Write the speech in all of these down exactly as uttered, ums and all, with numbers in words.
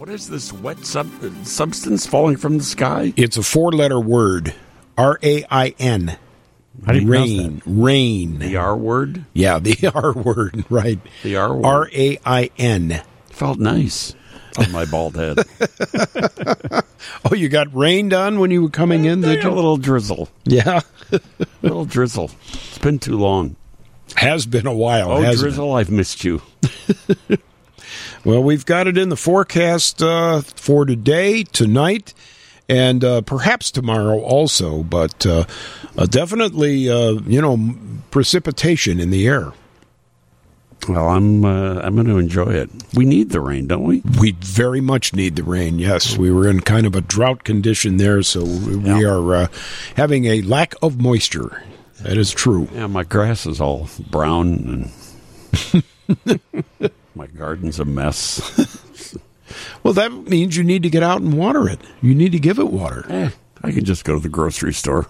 What is this wet sub- substance falling from the sky? It's a four-letter word. R A I N. How do you pronounce Rain. that? Rain. The R word? Yeah, the R word, right. The R word. R A I N. Felt nice on my bald head. Oh, you got rained on when you were coming in? Did A you? little drizzle. Yeah. A little drizzle. It's been too long. Has been a while, Oh, hasn't drizzle, I've missed you. it? Well, we've got it in the forecast uh, for today, tonight, and uh, perhaps tomorrow also, but uh, uh, definitely, uh, you know, precipitation in the air. Well, I'm uh, I'm going to enjoy it. We need the rain, don't we? We very much need the rain, yes. We were in kind of a drought condition there, so we Yeah. are uh, having a lack of moisture. That is true. Yeah, my grass is all brown and my garden's a mess. Well, that means you need to get out and water it. You need to give it water. Eh, I can just go to the grocery store.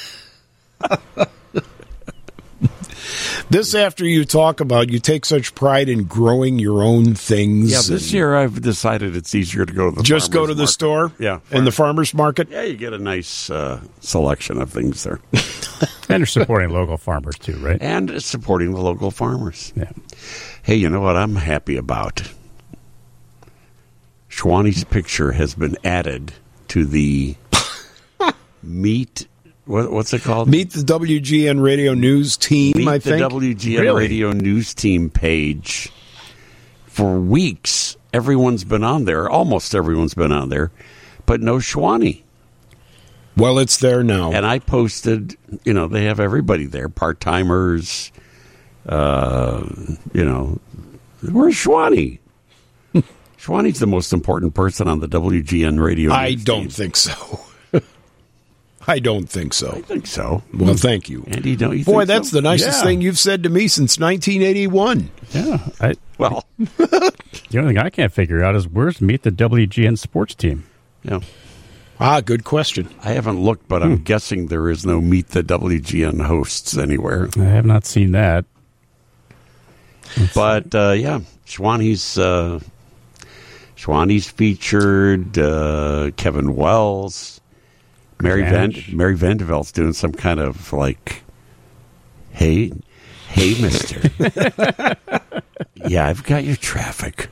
This after you talk about you take such pride in growing your own things. Yeah, this and year I've decided it's easier to go to the just go farmer's to the market. store Yeah. and the farmer's market. Yeah, you get a nice uh, selection of things there. And you're supporting local farmers, too, right? And it's supporting the local farmers. Yeah. Hey, you know what I'm happy about? Schwani's picture has been added to the Meet, what, what's it called? Meet the W G N Radio News team, Meet I the think. W G N Really? Radio News Team page. For weeks, everyone's been on there. Almost everyone's been on there, but no Schwani. Well, it's there now. And I posted, you know, they have everybody there, part-timers, uh, you know, where's Schwani? Schwani's the most important person on the W G N radio. I news don't team. think so. I don't think I so. think so. Well, thank you. Andy, don't you Boy, think that's so? the nicest Yeah. thing you've said to me since nineteen eighty-one. Yeah. I, Well, the only thing I can't figure out is where's Meet the W G N sports team? yeah. Ah, good question. I haven't looked, but I'm guessing there is no Meet the W G N hosts anywhere. I have not seen that. But, uh, yeah, Schwani's, uh, Schwani's featured, uh, Kevin Wells, Mary Van, Vanish. Mary Vandervelt's doing some kind of, like, hey, hey, mister. Yeah, I've got your traffic.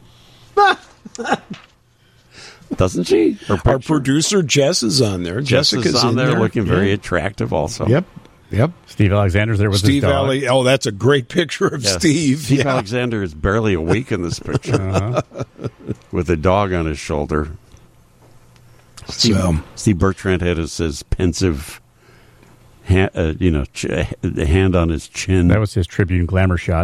Doesn't she? Her Our picture? producer, Jess, is on there. Jess Jessica's is on in there, there. looking very Yeah. attractive also. Yep. Yep. Steve Alexander's there with Steve his dog. Alley. Oh, that's a great picture of Yes. Steve. Steve Yeah. Alexander is barely awake in this picture Uh-huh. with a dog on his shoulder. Steve, So- Steve Bertrand had his, his pensive, ha- uh, you know, ch- the hand on his chin. That was his Tribune glamour shot.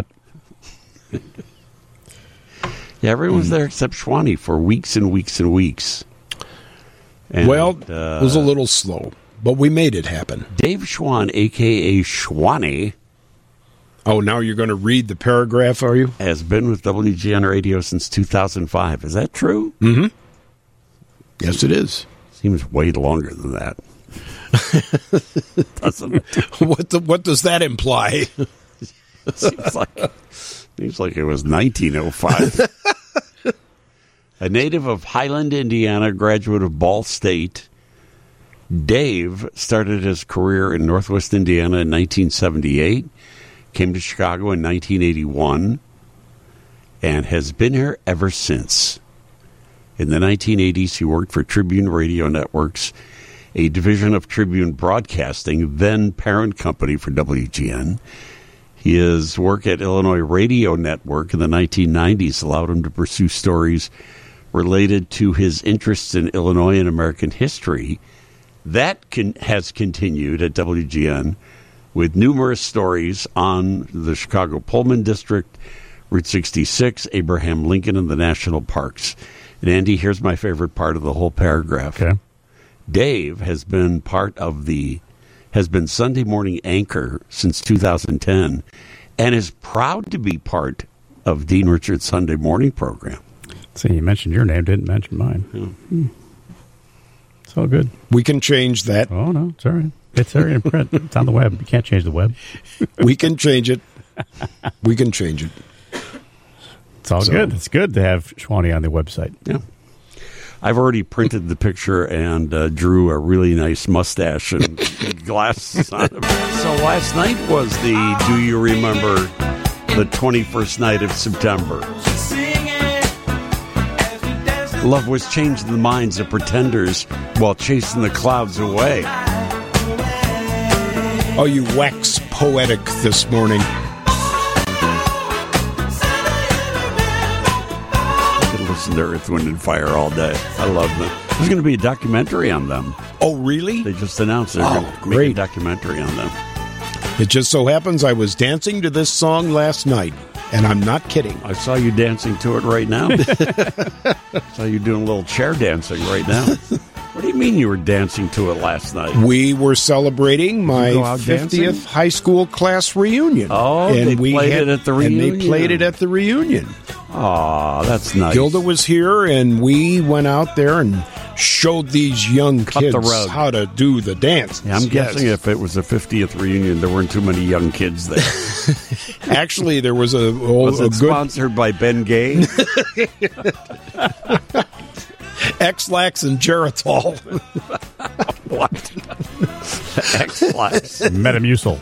Yeah, everyone was there except Schwani for weeks and weeks and weeks. And, Well, uh, it was a little slow, but we made it happen. Dave Schwan, a k a. Schwani, Oh, now you're going to read the paragraph, are you? has been with W G N Radio since two thousand five. Is that true? Mm-hmm. Yes, it is. Seems way longer than that. Doesn't it? what the, what does that imply? Seems like seems like it was nineteen oh five. A native of Highland, Indiana, graduate of Ball State, Dave started his career in Northwest Indiana in nineteen seventy-eight, came to Chicago in nineteen eighty-one, and has been here ever since. In the nineteen eighties, he worked for Tribune Radio Networks, a division of Tribune Broadcasting, then parent company for W G N. His work at Illinois Radio Network in the nineteen nineties allowed him to pursue stories related to his interests in Illinois and American history. That can, has continued at W G N with numerous stories on the Chicago Pullman District, Route sixty-six, Abraham Lincoln, and the national parks. And Andy, here's my favorite part of the whole paragraph. Okay. Dave has been part of the, has been Sunday morning anchor since two thousand ten and is proud to be part of Dean Richards' Sunday morning program. See, you mentioned your name, didn't mention mine. Hmm. It's all good. We can change that. Oh, no, it's all right. It's there in print. It's on the web. You can't change the web. We can change it. We can change it. It's all So- good. It's good to have Schwani on the website. Yeah. I've already printed the picture and uh, drew a really nice mustache and glasses on him. So last night was the, do you remember, the twenty-first night of September. Love was changing the minds of pretenders while chasing the clouds away. Oh, you wax poetic this morning. I could listen to Earth, Wind, and Fire all day. I love them. There's going to be a documentary on them. Oh, really? They just announced they're Oh, going to great. make a documentary on them. It just so happens I was dancing to this song last night, and I'm not kidding. I saw you dancing to it right now. Saw you doing a little chair dancing right now. What do you mean you were dancing to it last night? We were celebrating go my out fiftieth dancing? high school class reunion. Oh, and they we played had, it at the And they reunion. played it at the reunion. Aw, that's nice. Gilda was here, and we went out there and showed these young Cut kids the rug. how to do the dance. Yeah, I'm guessing if it was a fiftieth reunion, there weren't too many young kids there. Actually, there was a, Was a it good sponsored by Ben Gay? X-Lax and Geritol. What? X-Lax. Metamucil.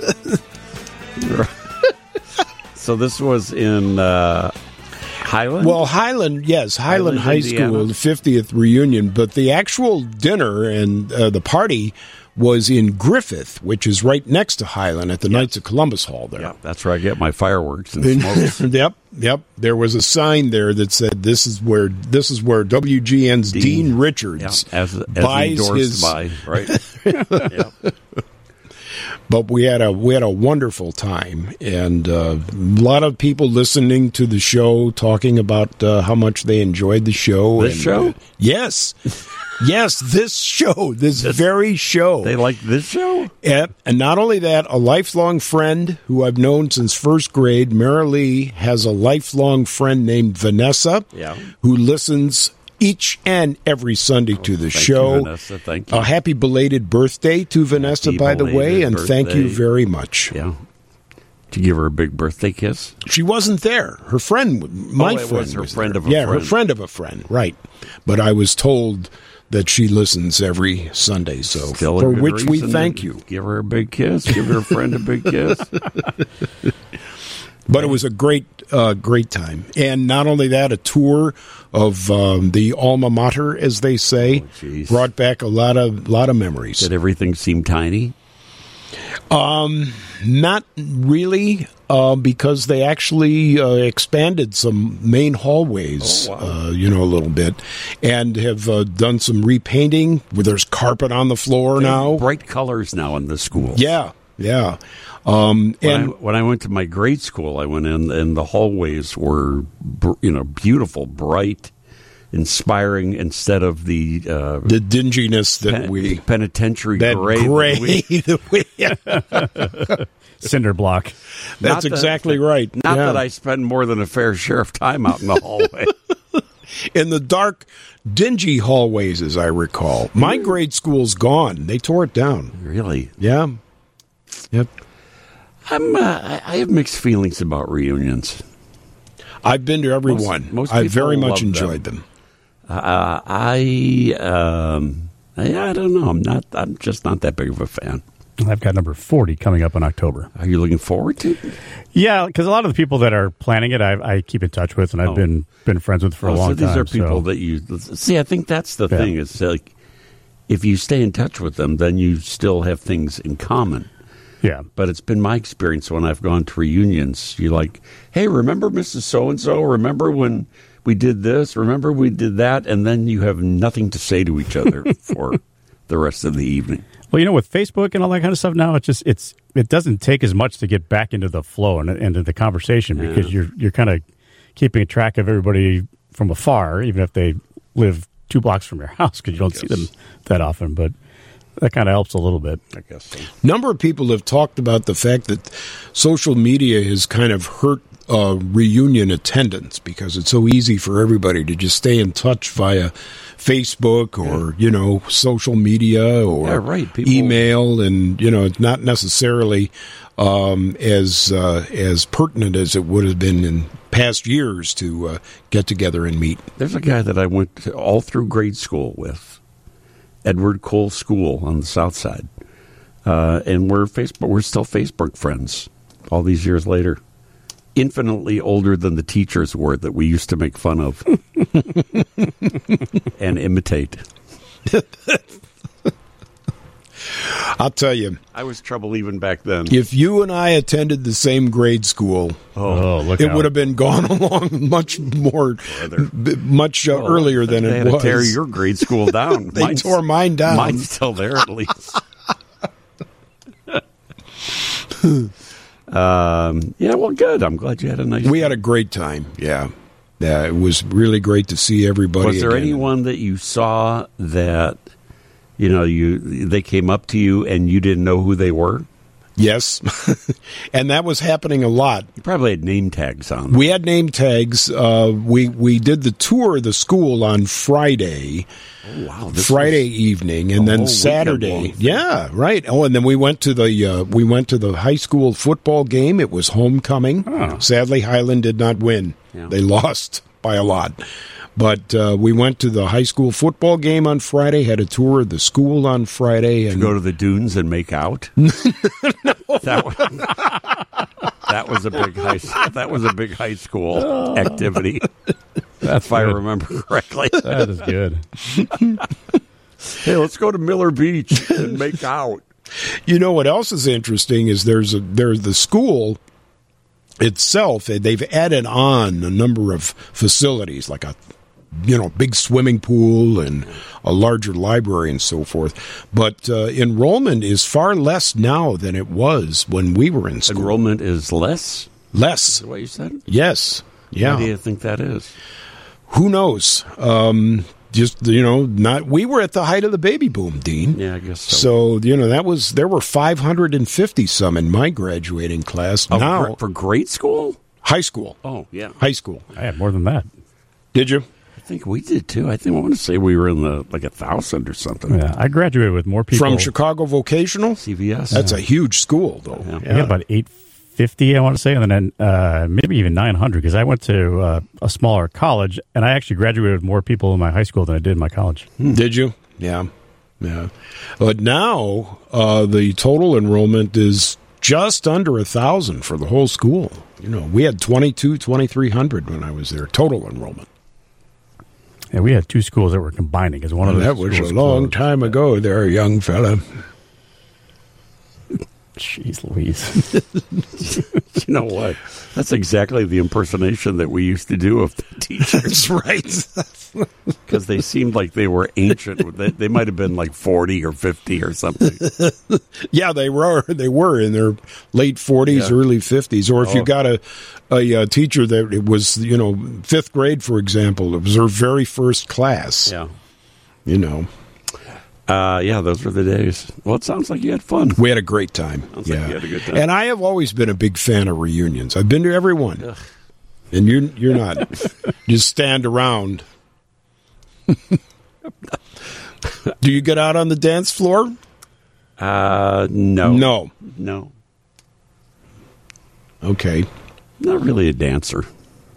So this was in uh, Highland? Well, Highland, yes, Highland, Highland, High Indiana. School, the fiftieth reunion, but the actual dinner and uh, the party was in Griffith, which is right next to Highland at the Knights of Columbus Hall there. Yeah, that's where I get my fireworks and And- smokes. yep, yep. There was a sign there that said, "This is where this is where W G N's Dean, Dean. Yeah, Richards as, as buys endorsed his." by, right? Yeah. But we had a we had a wonderful time, and uh, a lot of people listening to the show, talking about uh, how much they enjoyed the show. This and, show? uh, yes, yes, this show, this, very show. They like this show? And, and not only that, a lifelong friend who I've known since first grade, Mara Lee, has a lifelong friend named Vanessa, Yeah. who listens each and every Sunday to the Thank show. you, Vanessa. Thank you. A happy belated birthday to Vanessa, Happy by the way, belated and thank you birthday. very much. Yeah. Did you give her a big birthday kiss? She wasn't there. Her friend, my Oh, it friend, was her was friend there. of a yeah, friend. her friend of a friend, right? But I was told that she listens every Sunday, so Still a for good which we reason thank to you. Give her a big kiss. Give her friend a big kiss. But it was a great, uh, great time, and not only that, a tour of um, the alma mater, as they say, Oh, jeez. brought back a lot of lot of memories. Did everything seem tiny? Not really, uh, because they actually uh, expanded some main hallways, Oh, wow. uh, you know, a little bit, and have uh, done some repainting. Where there's carpet on the floor now. Bright colors now in the school. Yeah, yeah. Um, When, and I, when I went to my grade school, I went in, and the hallways were, br- you know, beautiful, bright, inspiring. Instead of the uh, the dinginess that pen- we penitentiary that gray. gray. that we- that we- Cinder block. Not That's that- exactly right. Not Yeah. that I spend more than a fair share of time out in the hallway. In the dark, dingy hallways, as I recall. My grade school's gone. They tore it down. Really, Yeah. Yep. I'm. Uh, I I have mixed feelings about reunions. I've been to every Most- one. most I people very much love them. enjoyed them. Uh, I, um, I, I don't know. I'm not. I'm just not that big of a fan. I've got number forty coming up in October. Are you looking forward to? it? Yeah, because a lot of the people that are planning it, I, I keep in touch with, and I've Oh. been been friends with for Oh, a long so these time. are people so. that you see. I think that's the Yeah. thing. Is like if you stay in touch with them, then you still have things in common. Yeah, But it's been my experience when I've gone to reunions. You're like, hey, remember Missus So-and-so? Remember when we did this? Remember we did that? And then you have nothing to say to each other for the rest of the evening. well, you know, with Facebook and all that kind of stuff now, it's just it's it doesn't take as much to get back into the flow and into the conversation because you're you're kind of keeping track of everybody from afar, even if they live two blocks from your house because you don't see them that often. But that kind of helps a little bit. I guess so. Number of people have talked about the fact that social media has kind of hurt uh, reunion attendance because it's so easy for everybody to just stay in touch via Facebook or, yeah. you know, social media or yeah, right. People... email. And, you know, it's not necessarily um, as uh, as pertinent as it would have been in past years to uh, get together and meet. There's a guy that I went to all through grade school with, Edward Cole School on the South Side. Uh, and we're Facebook, we're still Facebook friends all these years later. Infinitely older than the teachers were that we used to make fun of and imitate. I'll tell you. I was trouble even back then. If you and I attended the same grade school, oh, look it out. would have been gone along much more, b- much uh, well, earlier than they it had was. To tear your grade school down. They mine's, tore mine down. Mine's still there at least. um, yeah, well, good. I'm glad you had a nice. We had a great time. Yeah, yeah. It was really great to see everybody. Was there again. anyone that you saw that you know you they came up to you and you didn't know who they were? Yes, and that was happening a lot. You probably had name tags on. We had name tags. Uh, we we did the tour of the school on Friday. Oh, wow! This Friday evening, and then Saturday. Yeah, right. Oh, and then we went to the uh, we went to the high school football game. It was homecoming. Oh. Sadly, Highland did not win. Yeah. They lost by a lot. But uh, we went to the high school football game on Friday. Had a tour of the school on Friday, and Did you go to the dunes and make out. no. That was, that was a big high. That was a big high school activity. That's if I good. remember correctly. That is good. Hey, let's go to Miller Beach and make out. You know what else is interesting is there's a there's the school itself. They've added on a number of facilities like a you know big swimming pool and a larger library and so forth. But uh, enrollment is far less now than it was when we were in school. Enrollment is less. Less. Is that what you said? Yes. Yeah. Why do you think that is? Who knows? Um, just you know, not we were at the height of the baby boom, Dean. Yeah, I guess so. So you know that was there were five hundred fifty some in my graduating class. Oh, now for, for grade school? high school, Oh, yeah. high school. I had more than that. Did you? I think we did too. I think I want to say we were in the like a thousand or something. Yeah, I graduated with more people From Chicago Vocational? C V S. That's a huge school, though. Yeah. I got about eight fifty, I want to say, and then uh, maybe even nine hundred because I went to uh, a smaller college, and I actually graduated with more people in my high school than I did in my college. Did you? Yeah, yeah. But now uh, the total enrollment is just under a thousand for the whole school. You know, we had twenty-two, twenty-three hundred when I was there, total enrollment. Yeah, we had two schools that were combining because one of And the that was a schools long closed. time ago there, young fella. Jeez Louise. You know what? That's exactly the impersonation that we used to do of the teachers. That's right. Because they seemed like they were ancient. They, they might have been like forty or fifty or something. Yeah, they were. They were in their late forties, Yeah. early fifties. Or if Oh. you got a, a uh teacher that it was, you know, fifth grade, for example, it was her very first class. Yeah. You know, Uh, yeah, those were the days. Well, it sounds like you had fun. we had a great time. Sounds like yeah, you had a good time. And I have always been a big fan of reunions. I've been to every one, Ugh. and you're you're not. Just stand around. Do you get out on the dance floor? Uh, no. No. No. Okay. Not really a dancer.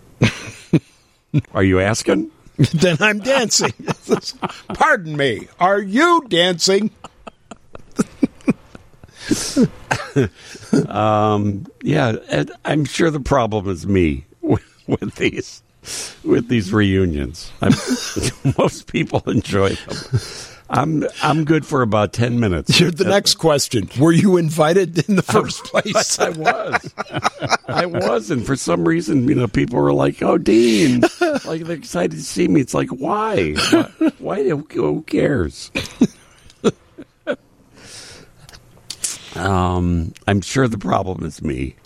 Are you asking? Then I'm dancing. Pardon me. Are you dancing? um, yeah, Ed, I'm sure the problem is me with, with these with these reunions. I'm, most people enjoy them. I'm I'm good for about ten minutes. Here's the next question. Were you invited in the first place? I was. I was, and for some reason, you know, people were like, "Oh, Dean," like they're excited to see me. It's like, why? Why? why who, who cares? um, I'm sure the problem is me.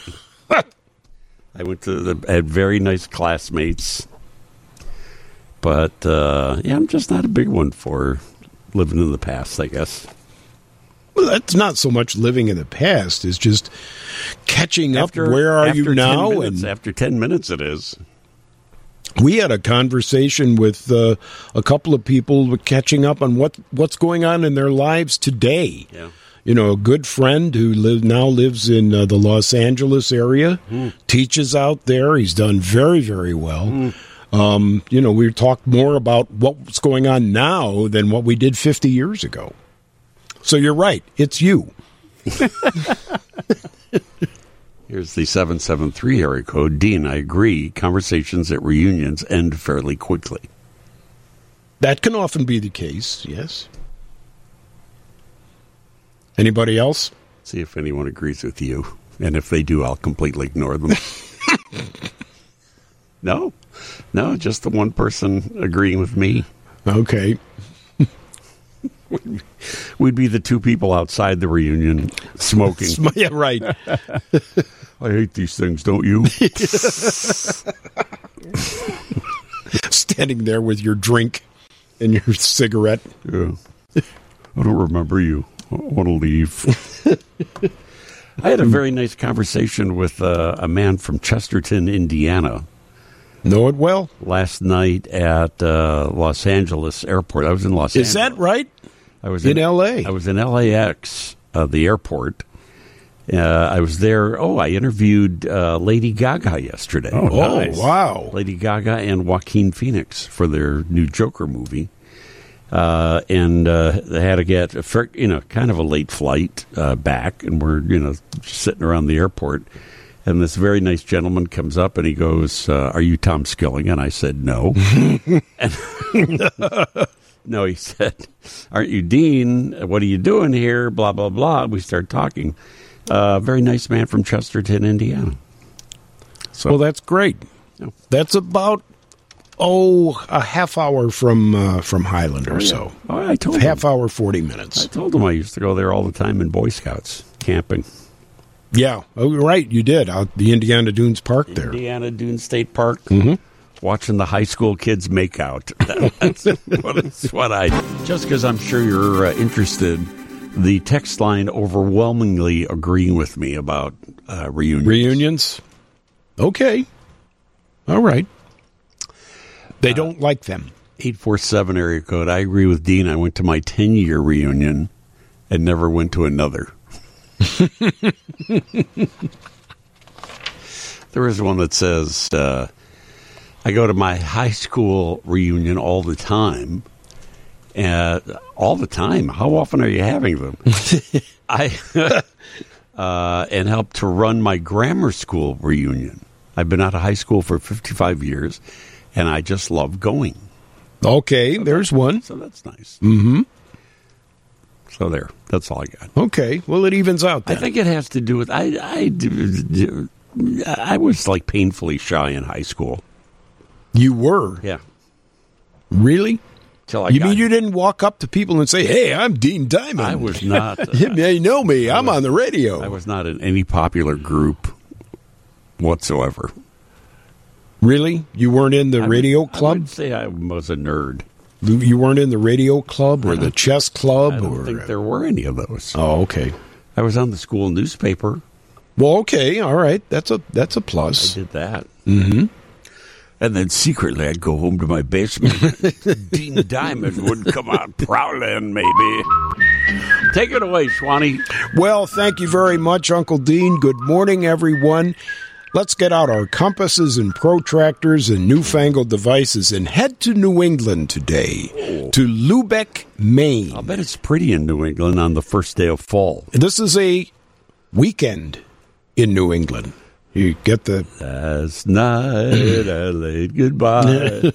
I went to the had very nice classmates, but uh, yeah, I'm just not a big one for living in the past, I guess. Well, that's not so much living in the past. It's just catching up. After, Where are after you now? ten minutes, and after ten minutes, it is. we had a conversation with uh, a couple of people catching up on what what's going on in their lives today. Yeah. You know, a good friend who live, now lives in uh, the Los Angeles area, Mm. teaches out there. He's done very, very well. Mm. Um, you know, we talked more about what's going on now than what we did fifty years ago. So you're right. It's you. Here's the seven seven three area code. Dean, I agree. Conversations at reunions end fairly quickly. That can often be the case, yes. Anybody else? See if anyone agrees with you. And if they do, I'll completely ignore them. No? No, just the one person agreeing with me. Okay. We'd be the two people outside the reunion smoking. Yeah, right. I hate these things, don't you? Standing there with your drink and your cigarette. Yeah. I don't remember you. I want to leave. I had a very nice conversation with uh, a man from Chesterton, Indiana, Know it well. last night at uh, Los Angeles Airport. I was in Los Is Angeles. that right? I was in L A? I was in L A X, uh, the airport. Uh, I was there. Oh, I interviewed uh, Lady Gaga yesterday. Oh, Oh, nice. wow. Lady Gaga and Joaquin Phoenix for their new Joker movie. Uh, and uh, they had to get, a, fir- you know, kind of a late flight uh, back, and we're, you know, sitting around the airport. And this very nice gentleman comes up and he goes, uh, "Are you Tom Skilling?" And I said, "No." and, no, he said, "Aren't you Dean? What are you doing here?" Blah, blah, blah. We started talking. Uh, very nice man from Chesterton, Indiana. So, Well, that's great. Yeah. That's about, oh, a half hour from uh, from Highland or so. oh, I told Half him. hour, forty I minutes. told him I used to go there all the time in Boy Scouts camping. Yeah. Oh, right. You did. Out the Indiana Dunes Park there. Indiana Dune State Park. Mm-hmm. Watching the high school kids make out. That's what, that's what I Just because I'm sure you're uh, interested, the text line overwhelmingly agreeing with me about uh, reunions. Reunions? Okay. All right. They don't like them. eight four seven area code. I agree with Dean. I went to my ten-year reunion and never went to another. There is one that says, uh, I go to my high school reunion all the time. Uh, all the time? How often are you having them? I uh, and help to run my grammar school reunion. I've been out of high school for fifty-five years, and I just love going. Okay, there's one. So that's nice. Mm-hmm. So there. That's all I got. Okay, well, it evens out I then. think it has to do with I I do- I was like painfully shy in high school. You were? Yeah. Really? Till I You got, mean you didn't walk up to people and say, "Hey, I'm Dean Diamond"? I was not. uh, They know me. I'm on the radio. I was not in any popular group whatsoever. Really? You weren't in the I radio would, I club? would say I was a nerd. You weren't in the radio club or the chess club? I don't or think there were any of those. Oh, okay. I was on the school newspaper. Well, okay, all right. That's a that's a I plus. did that. Mm-hmm. And then secretly I'd go home to my basement. Dean Diamond would come out prowling, maybe. Take it away, Schwani. Well, thank you very much, Uncle Dean. Good morning, everyone. Let's get out our compasses and protractors and newfangled devices and head to New England today, Oh. to Lubec, Maine. I'll bet it's pretty in New England on the first day of fall. This is a weekend in New England. You get the... Last night I laid goodbye.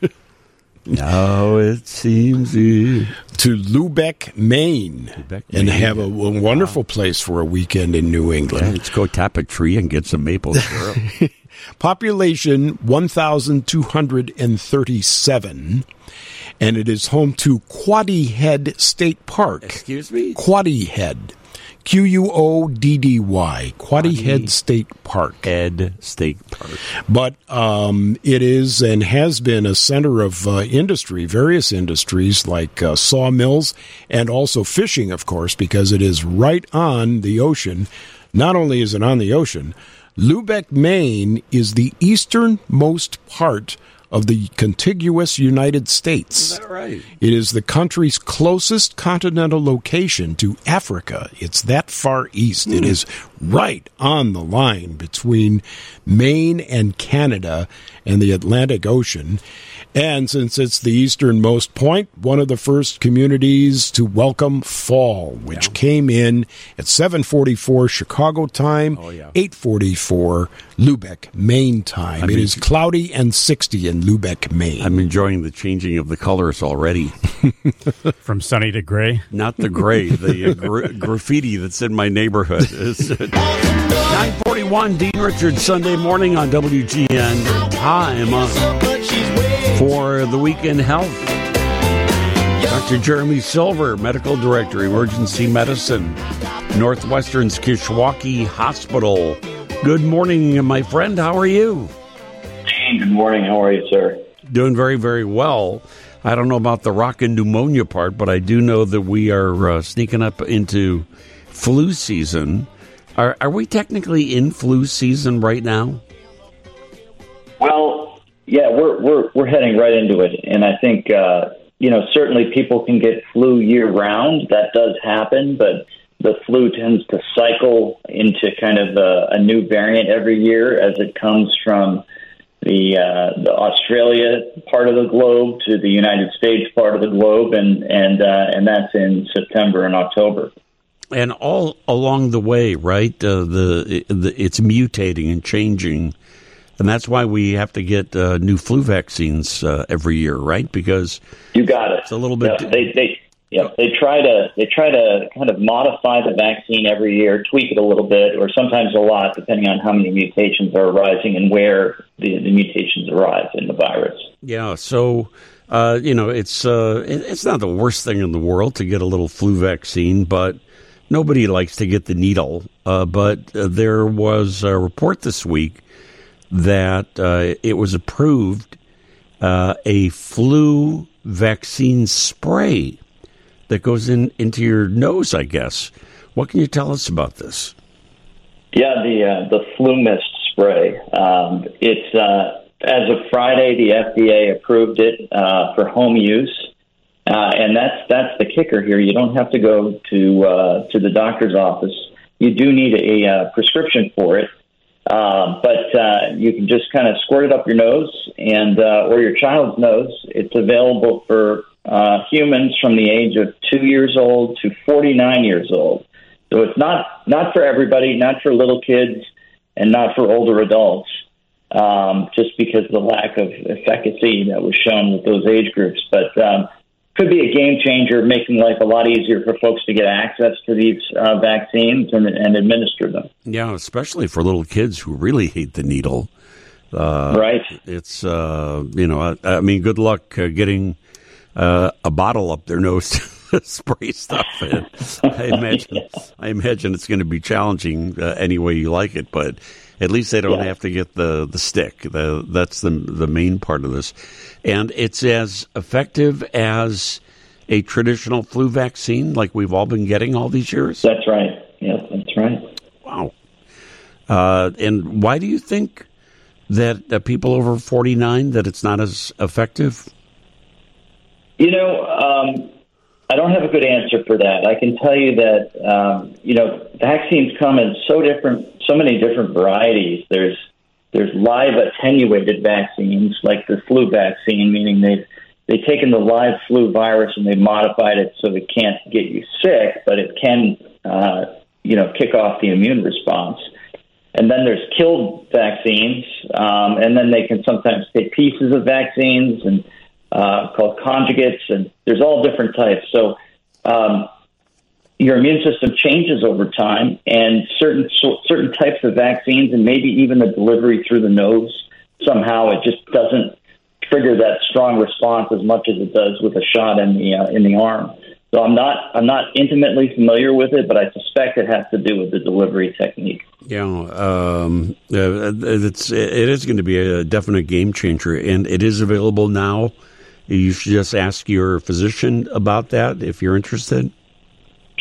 Now it seems it. to Lubec, Maine, Lubec, and Maine. have a, a wonderful place for a weekend in New Yeah, England. let's go tap a tree and get some maple syrup. Population one thousand two hundred thirty-seven, and it is home to Quoddy Head State Park. Excuse me? Quoddy Head. Q U O D D Y. Quoddy Quoddy. Head State Park. Ed State Park. But um, it is and has been a center of uh, industry, various industries like uh, sawmills and also fishing, of course, because it is right on the ocean, not only is it on the ocean, Lubec, Maine is the easternmost part of the contiguous United States. Is that right? It is the country's closest continental location to Africa. It's that far east. Mm. It is right on the line between Maine and Canada and the Atlantic Ocean. And since it's the easternmost point, one of the first communities to welcome fall, which yeah. came in at seven forty-four Chicago time, oh, yeah. eight forty-four Lubec, Maine time. I mean, it is cloudy and sixty in Lubec, Maine. I'm enjoying the changing of the colors already. From sunny to gray? Not the gray, the uh, gra- graffiti that's in my neighborhood. nine forty-one, Dean Richards, Sunday morning on W G N. Time uh, for the Weekend Health. Doctor Jeremy Silver, Medical Director, Emergency Medicine, Northwestern's Kishwaukee Hospital. Good morning, my friend. How are you? Good morning. How are you, sir? Doing very, very well. I don't know about the rockin' pneumonia part, but I do know that we are uh, sneaking up into flu season. Are, are we technically in flu season right now? Well, yeah, we're we're we're heading right into it, and I think uh, you know certainly people can get flu year round. That does happen, but the flu tends to cycle into kind of a, a new variant every year as it comes from the uh, the Australia part of the globe to the United States part of the globe, and and uh, and that's in September and October. And all along the way, right? Uh, the, the it's mutating and changing. And that's why we have to get uh, new flu vaccines uh, every year, right? Because you got it. It's a little bit. Yeah, they they yeah they try to they try to kind of modify the vaccine every year, tweak it a little bit, or sometimes a lot, depending on how many mutations are arising and where the, the mutations arise in the virus. Yeah. So uh, you know, it's uh, it, it's not the worst thing in the world to get a little flu vaccine, but nobody likes to get the needle. Uh, but uh, there was a report this week that uh, it was approved uh, a flu vaccine spray that goes in into your nose, I guess. What can you tell us about this? Yeah, the uh, the flu mist spray. Um, it's uh, as of Friday, the F D A approved it uh, for home use, uh, and that's that's the kicker here. You don't have to go to uh, to the doctor's office. You do need a, a prescription for it. Uh, but uh, you can just kind of squirt it up your nose and uh, or your child's nose. It's available for uh, humans from the age of two years old to forty-nine years old. So it's not not for everybody, not for little kids, and not for older adults, um, just because of the lack of efficacy that was shown with those age groups. But um, could be a game changer, making life a lot easier for folks to get access to these uh, vaccines and, and administer them. Yeah, especially for little kids who really hate the needle. Uh, right. It's, uh, you know, I, I mean, good luck uh, getting uh, a bottle up their nose to spray stuff in. I imagine, yeah. I imagine it's going to be challenging uh, any way you like it, but at least they don't yeah. have to get the, the stick. The, that's the the main part of this. And it's as effective as a traditional flu vaccine like we've all been getting all these years? That's right. Yeah, that's right. Wow. Uh, and why do you think that, that people over forty-nine, that it's not as effective? You know, um, I don't have a good answer for that. I can tell you that, um, you know, vaccines come in so different, so many different varieties. There's there's live attenuated vaccines, like the flu vaccine, meaning they've they've taken the live flu virus and they've modified it so it can't get you sick, but it can, uh, you know, kick off the immune response. And then there's killed vaccines, um, and then they can sometimes take pieces of vaccines and uh, called conjugates, and there's all different types. So um, your immune system changes over time, and certain so, certain types of vaccines, and maybe even the delivery through the nose, somehow it just doesn't trigger that strong response as much as it does with a shot in the uh, in the arm. So I'm not I'm not intimately familiar with it, but I suspect it has to do with the delivery technique. Yeah, um, it's it is going to be a definite game changer, and it is available now. You should just ask your physician about that if you're interested. Sure,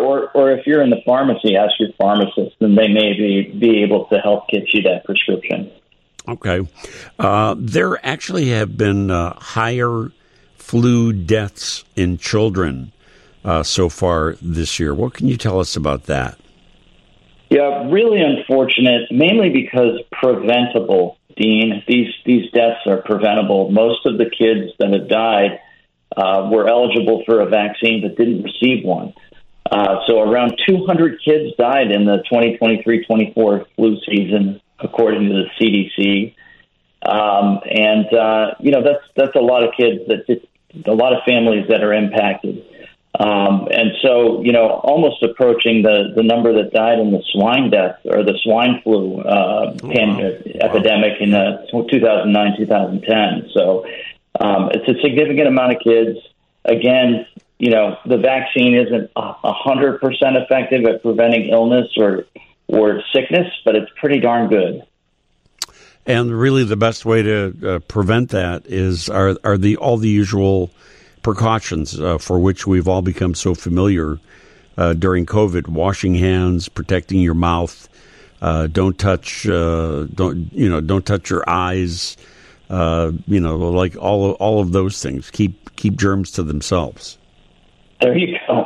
or, or if you're in the pharmacy, ask your pharmacist, and they may be, be able to help get you that prescription. Okay. Uh, there actually have been uh, higher flu deaths in children uh, so far this year. What can you tell us about that? Yeah, really unfortunate, mainly because preventable, Dean. These these deaths are preventable. Most of the kids that have died uh, were eligible for a vaccine but didn't receive one. Uh, so around two hundred kids died in the twenty twenty-three twenty-four flu season, according to the C D C. Um, and, uh, you know, that's that's a lot of kids, that a lot of families that are impacted. Um, and so, you know, almost approaching the, the number that died in the swine death or the swine flu uh, oh, pan- wow. epidemic in uh, two thousand nine, two thousand ten. So um, it's a significant amount of kids. Again, you know, the vaccine isn't one hundred percent effective at preventing illness or or sickness, but it's pretty darn good. And really, the best way to uh, prevent that is are are the all the usual precautions uh, for which we've all become so familiar uh, during COVID: washing hands, protecting your mouth, uh, don't touch, uh, don't you know, don't touch your eyes, uh, you know, like all all of those things. Keep keep germs to themselves. There you go.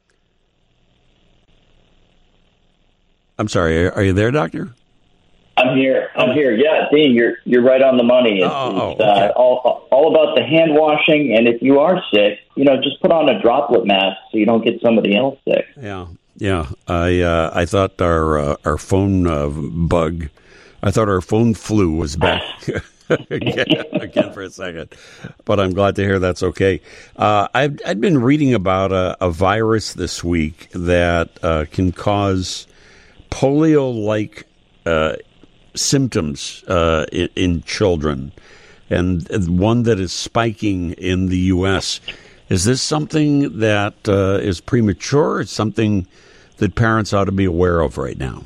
I'm sorry. Are, are you there, Doctor? I'm here. I'm here. Yeah, Dean, you're you're right on the money. It's, oh, it's okay. uh, all all about the hand washing, and if you are sick, you know, just put on a droplet mask so you don't get somebody else sick. Yeah, yeah. I uh, I thought our uh, our phone uh, bug, I thought our phone flu was back again, again for a second, but I'm glad to hear that's okay. Uh, I've I've been reading about a, a virus this week that uh, can cause polio-like Uh, symptoms uh, in, in children, and one that is spiking in the U S. Is this something that uh, is premature? It's something that parents ought to be aware of right now?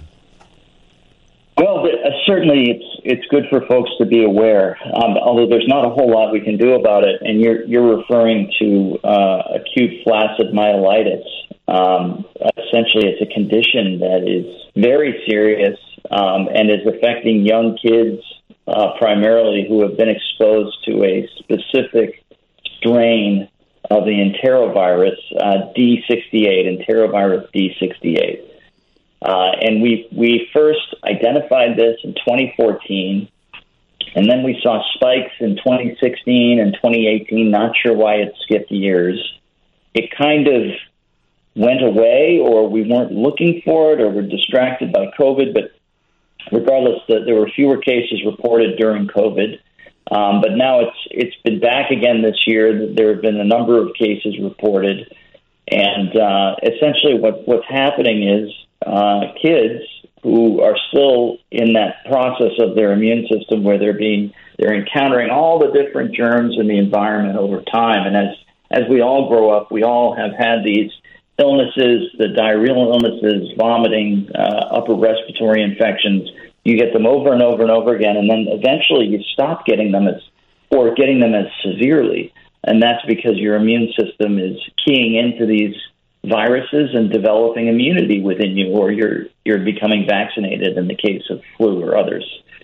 Well, uh, certainly it's it's good for folks to be aware, um, although there's not a whole lot we can do about it. And you're you're referring to uh, acute flaccid myelitis. Um, essentially, it's a condition that is very serious um, and is affecting young kids uh, primarily who have been exposed to a specific strain of the enterovirus, uh, D sixty-eight, enterovirus D sixty-eight. Uh, and we we first identified this in twenty fourteen, and then we saw spikes in twenty sixteen and twenty eighteen. Not sure why it skipped years. It kind of went away, or we weren't looking for it, or were distracted by COVID. But regardless, the, there were fewer cases reported during COVID. Um, but now it's it's been back again this year. There have been a number of cases reported, and uh, essentially what what's happening is uh, kids who are still in that process of their immune system, where they're being they're encountering all the different germs in the environment over time, and as as we all grow up, we all have had these illnesses, the diarrheal illnesses, vomiting, uh, upper respiratory infections. You get them over and over and over again, and then eventually you stop getting them as, or getting them as severely. And that's because your immune system is keying into these viruses and developing immunity within you, or you're you're becoming vaccinated in the case of flu or others.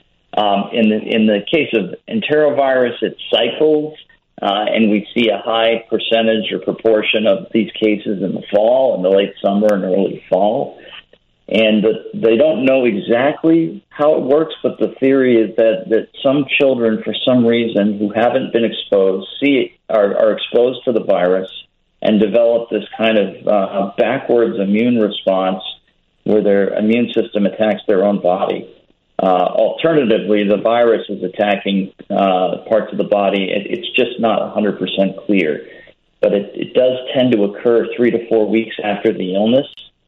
Um, in the in the case of enterovirus, it cycles. Uh, and we see a high percentage or proportion of these cases in the fall, in the late summer and early fall. And the, they don't know exactly how it works, but the theory is that, that some children, for some reason, who haven't been exposed, see are, are exposed to the virus and develop this kind of uh, backwards immune response where their immune system attacks their own body. Uh, alternatively, the virus is attacking uh, parts of the body. It, it's just not one hundred percent clear. But it, it does tend to occur three to four weeks after the illness.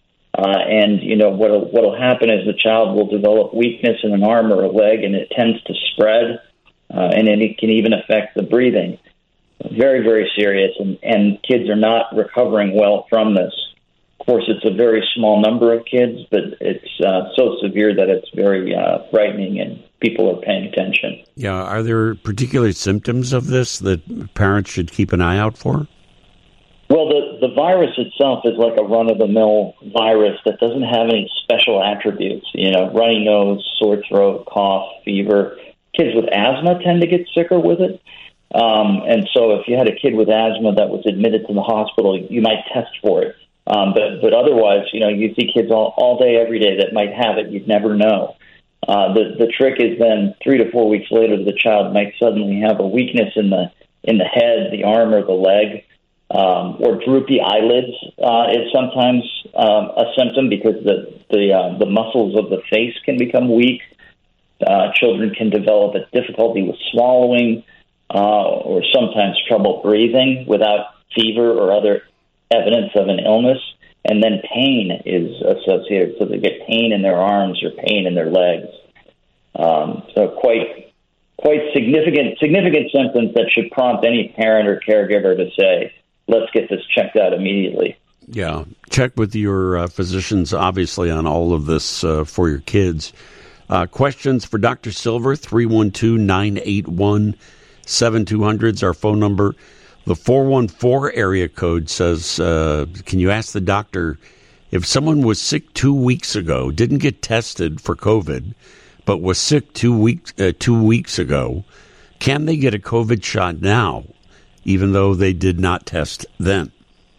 Uh, and, you know, what will happen is the child will develop weakness in an arm or a leg, and it tends to spread, uh, and it can even affect the breathing. Very, very serious, and, and kids are not recovering well from this. Of course, it's a very small number of kids, but it's uh, so severe that it's very uh, frightening, and people are paying attention. Yeah, are there particular symptoms of this that parents should keep an eye out for? Well, the, the virus itself is like a run-of-the-mill virus that doesn't have any special attributes. You know, runny nose, sore throat, cough, fever. Kids with asthma tend to get sicker with it. Um, and so if you had a kid with asthma that was admitted to the hospital, you might test for it. Um, but, but otherwise, you know, you see kids all, all day, every day that might have it. You'd never know. Uh, the, the trick is then three to four weeks later, the child might suddenly have a weakness in the in the head, the arm, or the leg. Um, or droopy eyelids uh, is sometimes um, a symptom because the the, uh, the muscles of the face can become weak. Uh, children can develop a difficulty with swallowing uh, or sometimes trouble breathing without fever or other evidence of an illness. And then pain is associated, so they get pain in their arms or pain in their legs. Um, so quite quite significant significant symptoms that should prompt any parent or caregiver to say, let's get this checked out immediately. Yeah. Check with your uh, physicians, obviously, on all of this uh, for your kids. Uh, questions for Doctor Silver, three one two, nine eight one, seven two zero zero is our phone number. The four one four area code says, uh, can you ask the doctor if someone was sick two weeks ago, didn't get tested for COVID, but was sick two weeks, uh, two weeks ago, can they get a COVID shot now, even though they did not test then?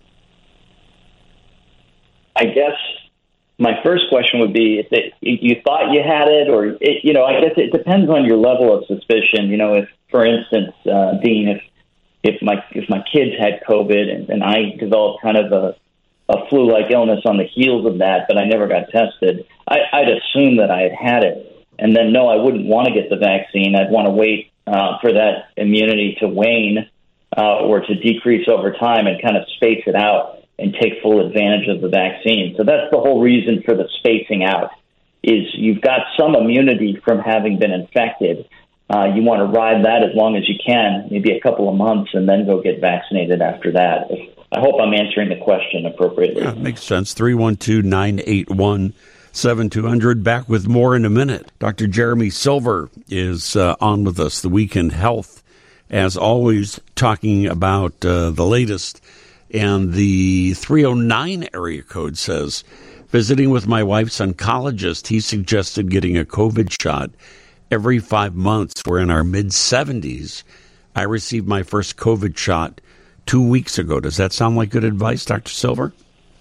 I guess my first question would be if it, you thought you had it, or, it, you know, I guess it depends on your level of suspicion. You know, if, for instance, uh, Dean, if if my if my kids had COVID and, and I developed kind of a, a flu-like illness on the heels of that, but I never got tested, I, I'd assume that I had had it. And then, no, I wouldn't want to get the vaccine. I'd want to wait uh, for that immunity to wane Uh, or to decrease over time and kind of space it out and take full advantage of the vaccine. So that's the whole reason for the spacing out, is you've got some immunity from having been infected. Uh, you want to ride that as long as you can, maybe a couple of months, and then go get vaccinated after that. I hope I'm answering the question appropriately. Yeah, makes sense. three one two, nine eight one, seven two zero zero. Back with more in a minute. Doctor Jeremy Silver is uh, on with us, the Weekend Health, as always, talking about uh, the latest. And the three oh nine area code says, visiting with my wife's oncologist, he suggested getting a COVID shot every five months. We're in our mid-seventies. I received my first COVID shot two weeks ago. Does that sound like good advice, Doctor Silver?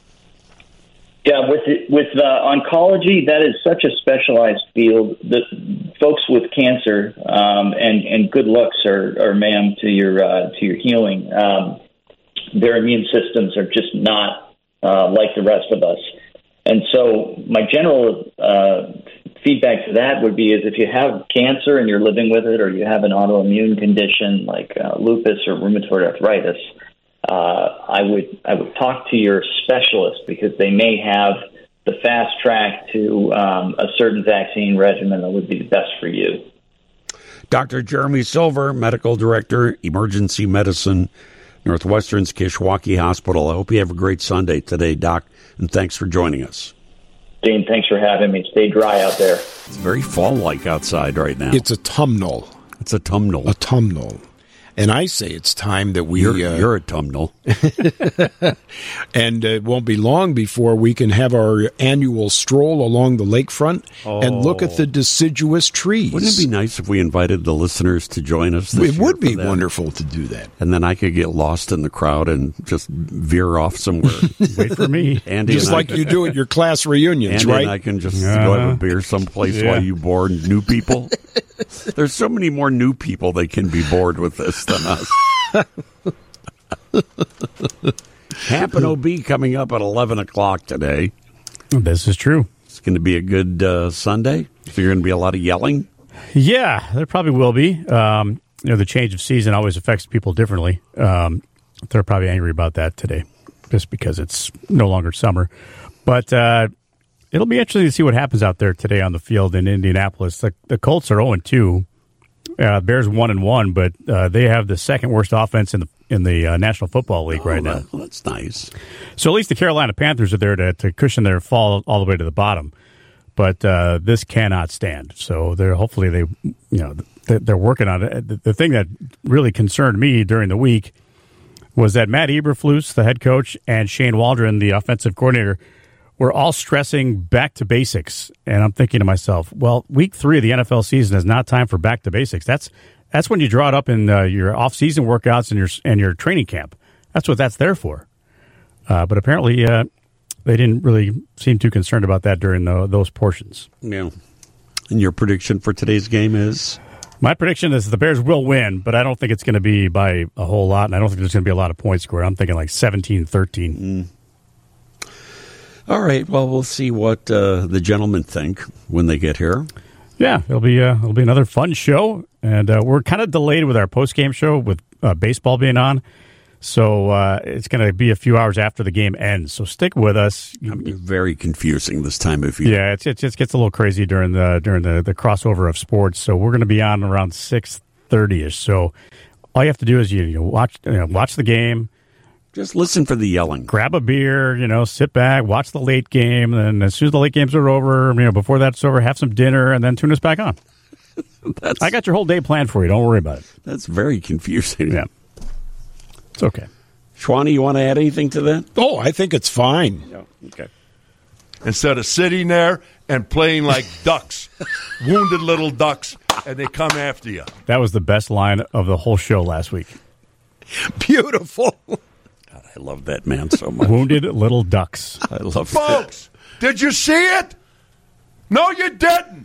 Yeah, with with uh, oncology, that is such a specialized field. The folks with cancer, um, and and good luck, sir or ma'am, to your uh, to your healing. Um, their immune systems are just not uh, like the rest of us, and so my general uh, feedback to that would be: is if you have cancer and you're living with it, or you have an autoimmune condition like uh, lupus or rheumatoid arthritis, Uh, I would I would talk to your specialist, because they may have the fast track to um, a certain vaccine regimen that would be the best for you. Doctor Jeremy Silver, Medical Director, Emergency Medicine, Northwestern's Kishwaukee Hospital. I hope you have a great Sunday today, Doc, and thanks for joining us. Dean, thanks for having me. Stay dry out there. It's very fall-like outside right now. It's autumnal. It's autumnal. Autumnal. And I say it's time that we... You're, uh, you're autumnal. And it won't be long before we can have our annual stroll along the lakefront oh. and look at the deciduous trees. Wouldn't it be nice if we invited the listeners to join us this It year would be for that? wonderful to do that. And then I could get lost in the crowd and just veer off somewhere. Wait for me. Andy Just and like I, you do at your class reunions, Andy right? and I can just Uh-huh. go have a beer someplace Yeah. while you board new people. There's so many more new people that can be bored with this than us. Happen O B coming up at eleven o'clock today. This is true. It's going to be a good uh, Sunday. So you're going to be a lot of yelling. Yeah, there probably will be. Um, you know, the change of season always affects people differently. Um, they're probably angry about that today, just because it's no longer summer. But uh, it'll be interesting to see what happens out there today on the field in Indianapolis. The, the Colts are oh and two. Uh, Bears one and one, but uh, they have the second worst offense in the in the uh, National Football League Oh, right that, now. well, that's nice. So at least the Carolina Panthers are there to, to cushion their fall all the way to the bottom. But uh, this cannot stand. So they're hopefully they you know they're working on it. The, the thing that really concerned me during the week was that Matt Eberflus, the head coach, and Shane Waldron, the offensive coordinator, were all stressing back to basics. And I'm thinking to myself, well, week three of the N F L season is not time for back to basics. That's that's when you draw it up in uh, your off-season workouts and your and your training camp. That's what that's there for. Uh, but apparently, uh, they didn't really seem too concerned about that during the, those portions. Yeah. And your prediction for today's game is? My prediction is the Bears will win, but I don't think it's going to be by a whole lot, and I don't think there's going to be a lot of points scored. I'm thinking like seventeen thirteen. Mm. All right. Well, we'll see what uh, the gentlemen think when they get here. Yeah, it'll be uh, it'll be another fun show, and uh, we're kind of delayed with our post game show with uh, baseball being on, so uh, it's going to be a few hours after the game ends. So stick with us. I'm very confusing this time of year. Yeah, it's, it just gets a little crazy during the during the, the crossover of sports. So we're going to be on around six thirty ish. So all you have to do is you, you watch you know, watch the game. Just listen for the yelling. Grab a beer, you know, sit back, watch the late game, and as soon as the late games are over, you know, before that's over, have some dinner, and then tune us back on. That's, I got your whole day planned for you. Don't worry about it. That's very confusing. Yeah. It's okay. Shwani, you want to add anything to that? Oh, I think it's fine. No. Okay. Instead of sitting there and playing like ducks, wounded little ducks, and they come after you. That was the best line of the whole show last week. Beautiful. God, I love that man so much. Wounded little ducks. I love Folks, that. Did you see it? No, you didn't.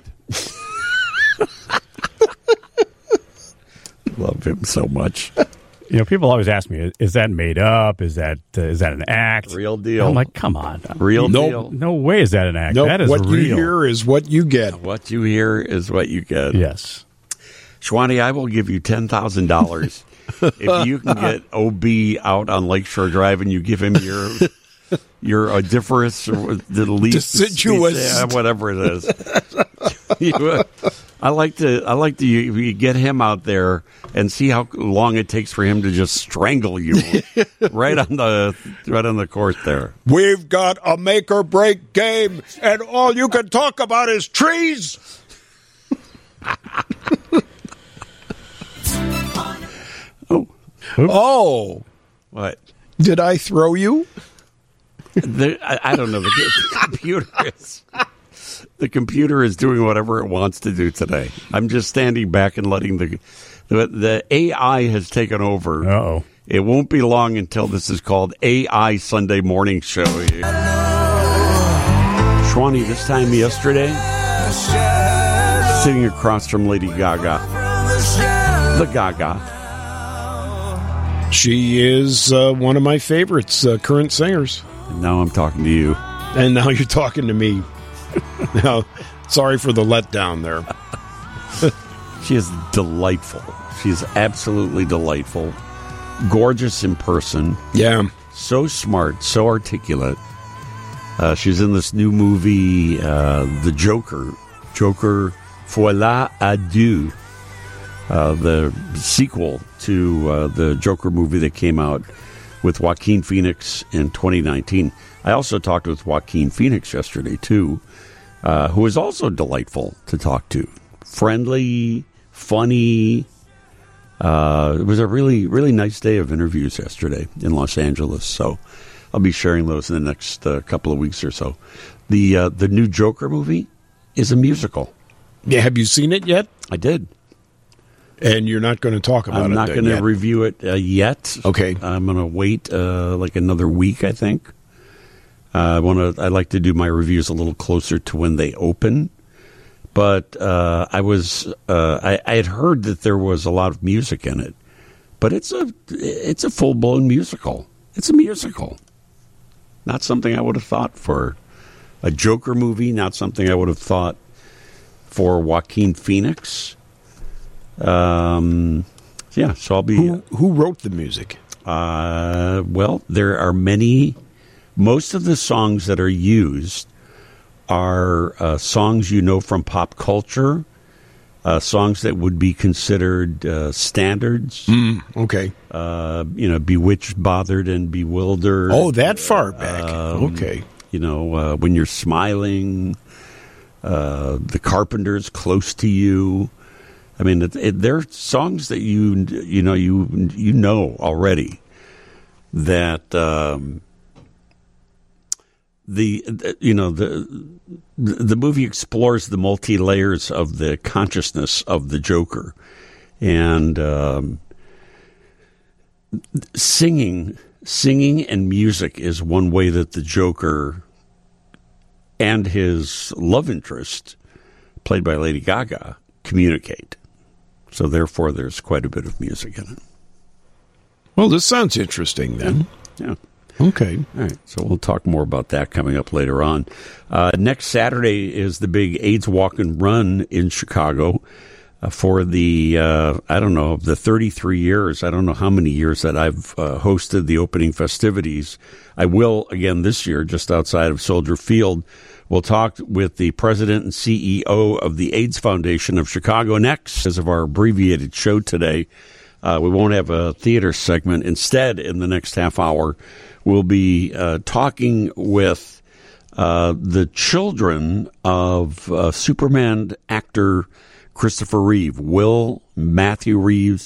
Love him so much. You know, people always ask me, "Is that made up? Is that uh, is that an act?" Real deal. I'm like, "Come on, Real Nope. deal. no way is that an act. Nope, that is what real." you hear is what you get. What you hear is what you get. Yes. Shwani, I will give you ten thousand dollars if you can get O B out on Lakeshore Drive and you give him your your odiferous or the least Deciduous. yeah, whatever it is. you, uh, I like to I like to you, you get him out there and see how long it takes for him to just strangle you right on the right on the court there. We've got a make or break game, and all you can talk about is trees. Oh, Oh, what? did I throw you? The, I, I don't know. The, the computer is the computer is doing whatever it wants to do today. I'm just standing back and letting the the, the A I has taken over. Uh-oh. It won't be long until this is called A I Sunday Morning Show. Shwani, this time yesterday, sitting across from Lady Gaga, the Gaga. She is uh, one of my favorites, uh, current singers. And now I'm talking to you. And now you're talking to me. Now, sorry for the letdown there. She is delightful. She is absolutely delightful. Gorgeous in person. Yeah. So smart, so articulate. Uh, she's in this new movie, uh, The Joker. Joker, Voilà à deux. Uh, the sequel to uh, the Joker movie that came out with Joaquin Phoenix in twenty nineteen. I also talked with Joaquin Phoenix yesterday, too, uh, who is also delightful to talk to. Friendly, funny. Uh, it was a really, really nice day of interviews yesterday in Los Angeles, so I'll be sharing those in the next uh, couple of weeks or so. The, uh, the new Joker movie is a musical. Yeah. Have you seen it yet? I did. And you're not going to talk about I'm it not then going to yet. review it uh, yet. Okay. I'm going to wait uh, like another week, I think. Uh, I want to. I like to do my reviews a little closer to when they open. But uh, I was. Uh, I, I had heard that there was a lot of music in it, but it's a. It's a full blown musical. It's a musical. Not something I would have thought for a Joker movie. Not something I would have thought for Joaquin Phoenix. Um, yeah, so I'll be. Who, who wrote the music? Uh, well, there are many. Most of the songs that are used are uh, songs you know from pop culture, uh, songs that would be considered uh, standards. Mm, okay. Uh, you know, Bewitched, Bothered, and Bewildered. Oh, that far back. Um, okay. You know, uh, When You're Smiling, uh, The Carpenters, Close to You. I mean, it, it, they're songs that you you know you you know already. that um, the, the you know the the movie explores the multi layers of the consciousness of the Joker, and um, singing singing and music is one way that the Joker and his love interest, played by Lady Gaga, communicate. So therefore, there's quite a bit of music in it. Well, this sounds interesting then. Yeah. Okay. All right. So we'll talk more about that coming up later on. Uh, next Saturday is the big AIDS Walk and Run in Chicago uh, for the, uh, I don't know, the thirty-three years. I don't know how many years that I've uh, hosted the opening festivities. I will again this year, just outside of Soldier Field. We'll talk with the president and C E O of the AIDS Foundation of Chicago next as of our abbreviated show today. Uh, we won't have a theater segment. Instead, in the next half hour, we'll be uh, talking with uh, the children of uh, Superman actor Christopher Reeve, Will Matthew Reeves,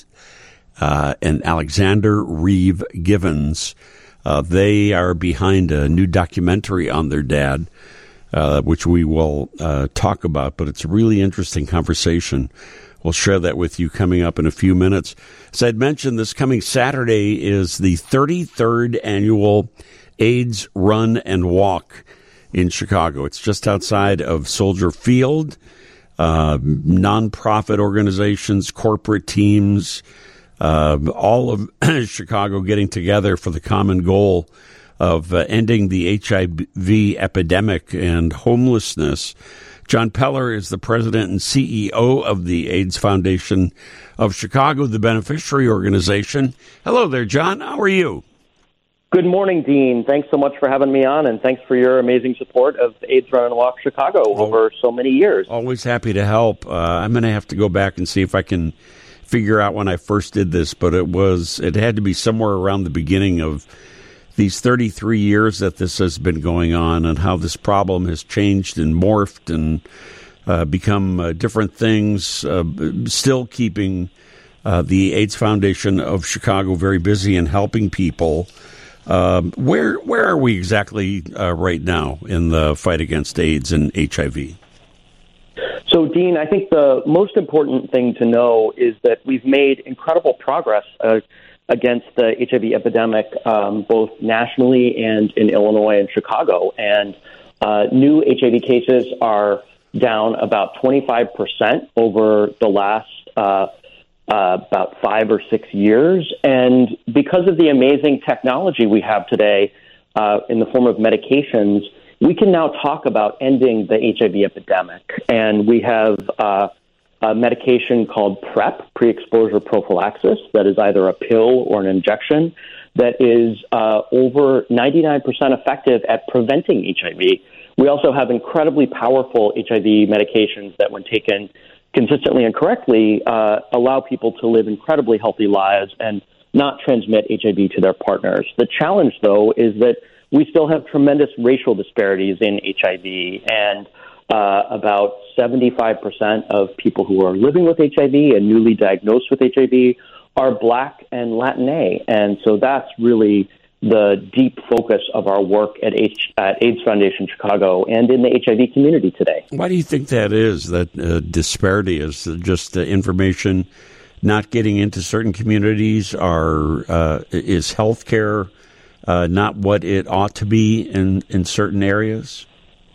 uh, and Alexander Reeve Givens. Uh, they are behind a new documentary on their dad, uh, which we will uh, talk about. But it's a really interesting conversation. We'll share that with you coming up in a few minutes. As I'd mentioned, this coming Saturday is the thirty-third annual AIDS Run and Walk in Chicago. It's just outside of Soldier Field. Uh, nonprofit organizations, corporate teams, uh, all of Chicago getting together for the common goal of uh, ending the H I V epidemic and homelessness. John Peller is the president and C E O of the AIDS Foundation of Chicago, the beneficiary organization. Hello there, John. How are you? Good morning, Dean. Thanks so much for having me on, and thanks for your amazing support of AIDS Run and Walk Chicago oh, over so many years. Always happy to help. Uh, I'm going to have to go back and see if I can figure out when I first did this, but it was it had to be somewhere around the beginning of these thirty-three years that this has been going on, and how this problem has changed and morphed and uh, become uh, different things, uh, still keeping uh, the AIDS Foundation of Chicago very busy and helping people. Um, where where are we exactly uh, right now in the fight against AIDS and H I V? So, Dean, I think the most important thing to know is that we've made incredible progress uh, against the H I V epidemic, um, both nationally and in Illinois and Chicago. And uh, new H I V cases are down about twenty-five percent over the last uh, uh, about five or six years. And because of the amazing technology we have today uh, in the form of medications, we can now talk about ending the H I V epidemic. And we have uh, a medication called PrEP, pre-exposure prophylaxis, that is either a pill or an injection that is uh, over ninety-nine percent effective at preventing H I V. We also have incredibly powerful H I V medications that, when taken consistently and correctly, uh, allow people to live incredibly healthy lives and not transmit H I V to their partners. The challenge, though, is that we still have tremendous racial disparities in H I V, and uh, about seventy-five percent of people who are living with H I V and newly diagnosed with H I V are Black and Latina. And so that's really the deep focus of our work at, H- at AIDS Foundation Chicago and in the H I V community today. Why do you think that is, that uh, disparity? Is just the information not getting into certain communities? Are, uh, is healthcare uh, not what it ought to be in, in certain areas?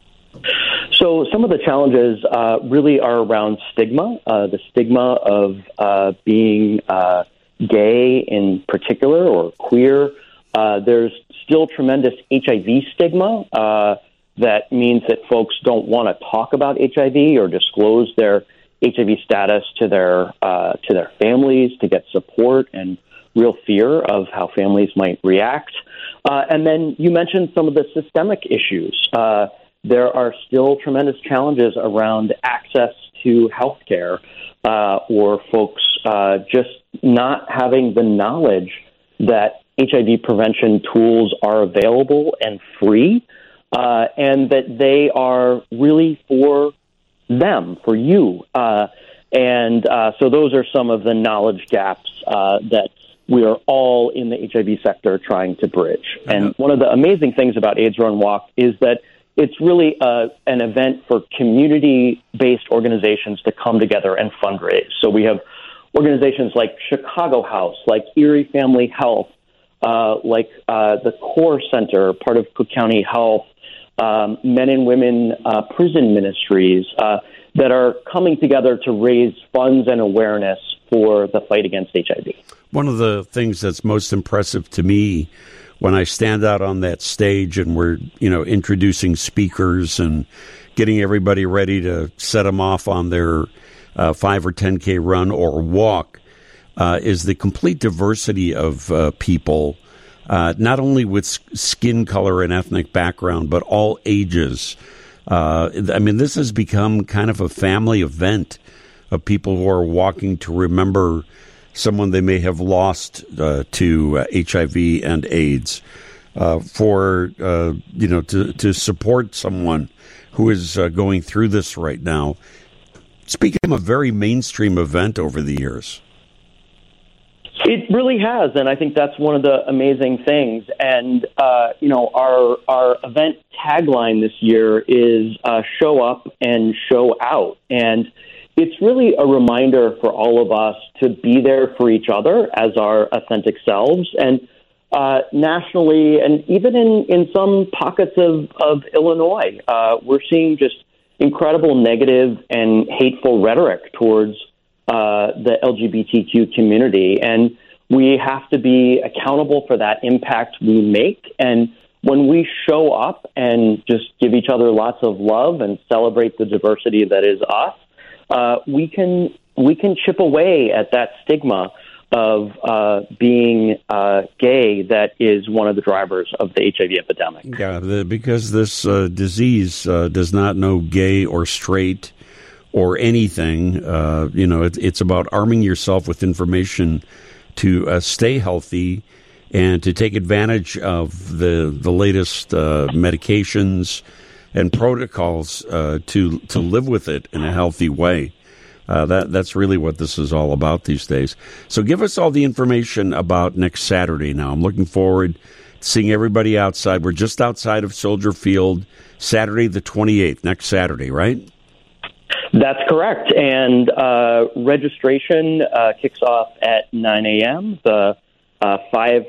So some of the challenges uh, really are around stigma, uh, the stigma of uh, being uh, gay in particular, or queer. Uh, there's still tremendous H I V stigma. Uh, that means that folks don't want to talk about H I V or disclose their H I V status to their uh, to their families to get support, and real fear of how families might react. Uh, and then you mentioned some of the systemic issues. Uh, there are still tremendous challenges around access to health care, uh, or folks uh, just not having the knowledge that H I V prevention tools are available and free, uh, and that they are really for them, for you. Uh, and uh, so those are some of the knowledge gaps uh, that we are all in the H I V sector trying to bridge. And one of the amazing things about AIDS Run Walk is that it's really uh, an event for community-based organizations to come together and fundraise. So we have organizations like Chicago House, like Erie Family Health, uh, like uh, the Core Center, part of Cook County Health, um, Men and Women uh, Prison Ministries, uh, that are coming together to raise funds and awareness for the fight against H I V. One of the things that's most impressive to me when I stand out on that stage and we're, you know, introducing speakers and getting everybody ready to set them off on their uh, five or ten K run or walk, uh, is the complete diversity of uh, people, uh, not only with skin color and ethnic background, but all ages. Uh, I mean, this has become kind of a family event of people who are walking to remember someone they may have lost uh, to uh, H I V and AIDS, uh, for, uh, you know, to, to support someone who is uh, going through this right now. It's become a very mainstream event over the years. It really has, and I think that's one of the amazing things. And, uh, you know, our our event tagline this year is uh, show up and show out. And it's really a reminder for all of us to be there for each other as our authentic selves. And uh, nationally, and even in, in some pockets of, of Illinois, uh, we're seeing just incredible negative and hateful rhetoric towards uh, the L G B T Q community. And we have to be accountable for that impact we make. And when we show up and just give each other lots of love and celebrate the diversity that is us, Uh, we can we can chip away at that stigma of uh, being uh, gay that is one of the drivers of the H I V epidemic. Yeah, the, because this uh, disease uh, does not know gay or straight or anything. Uh, you know, it, it's about arming yourself with information to uh, stay healthy and to take advantage of the the latest uh, medications and protocols uh, to to live with it in a healthy way. Uh, that that's really what this is all about these days. So give us all the information about next Saturday now. I'm looking forward to seeing everybody outside. We're just outside of Soldier Field, Saturday the twenty-eighth, next Saturday, right? That's correct. And uh, registration uh, kicks off at nine a.m. The uh, five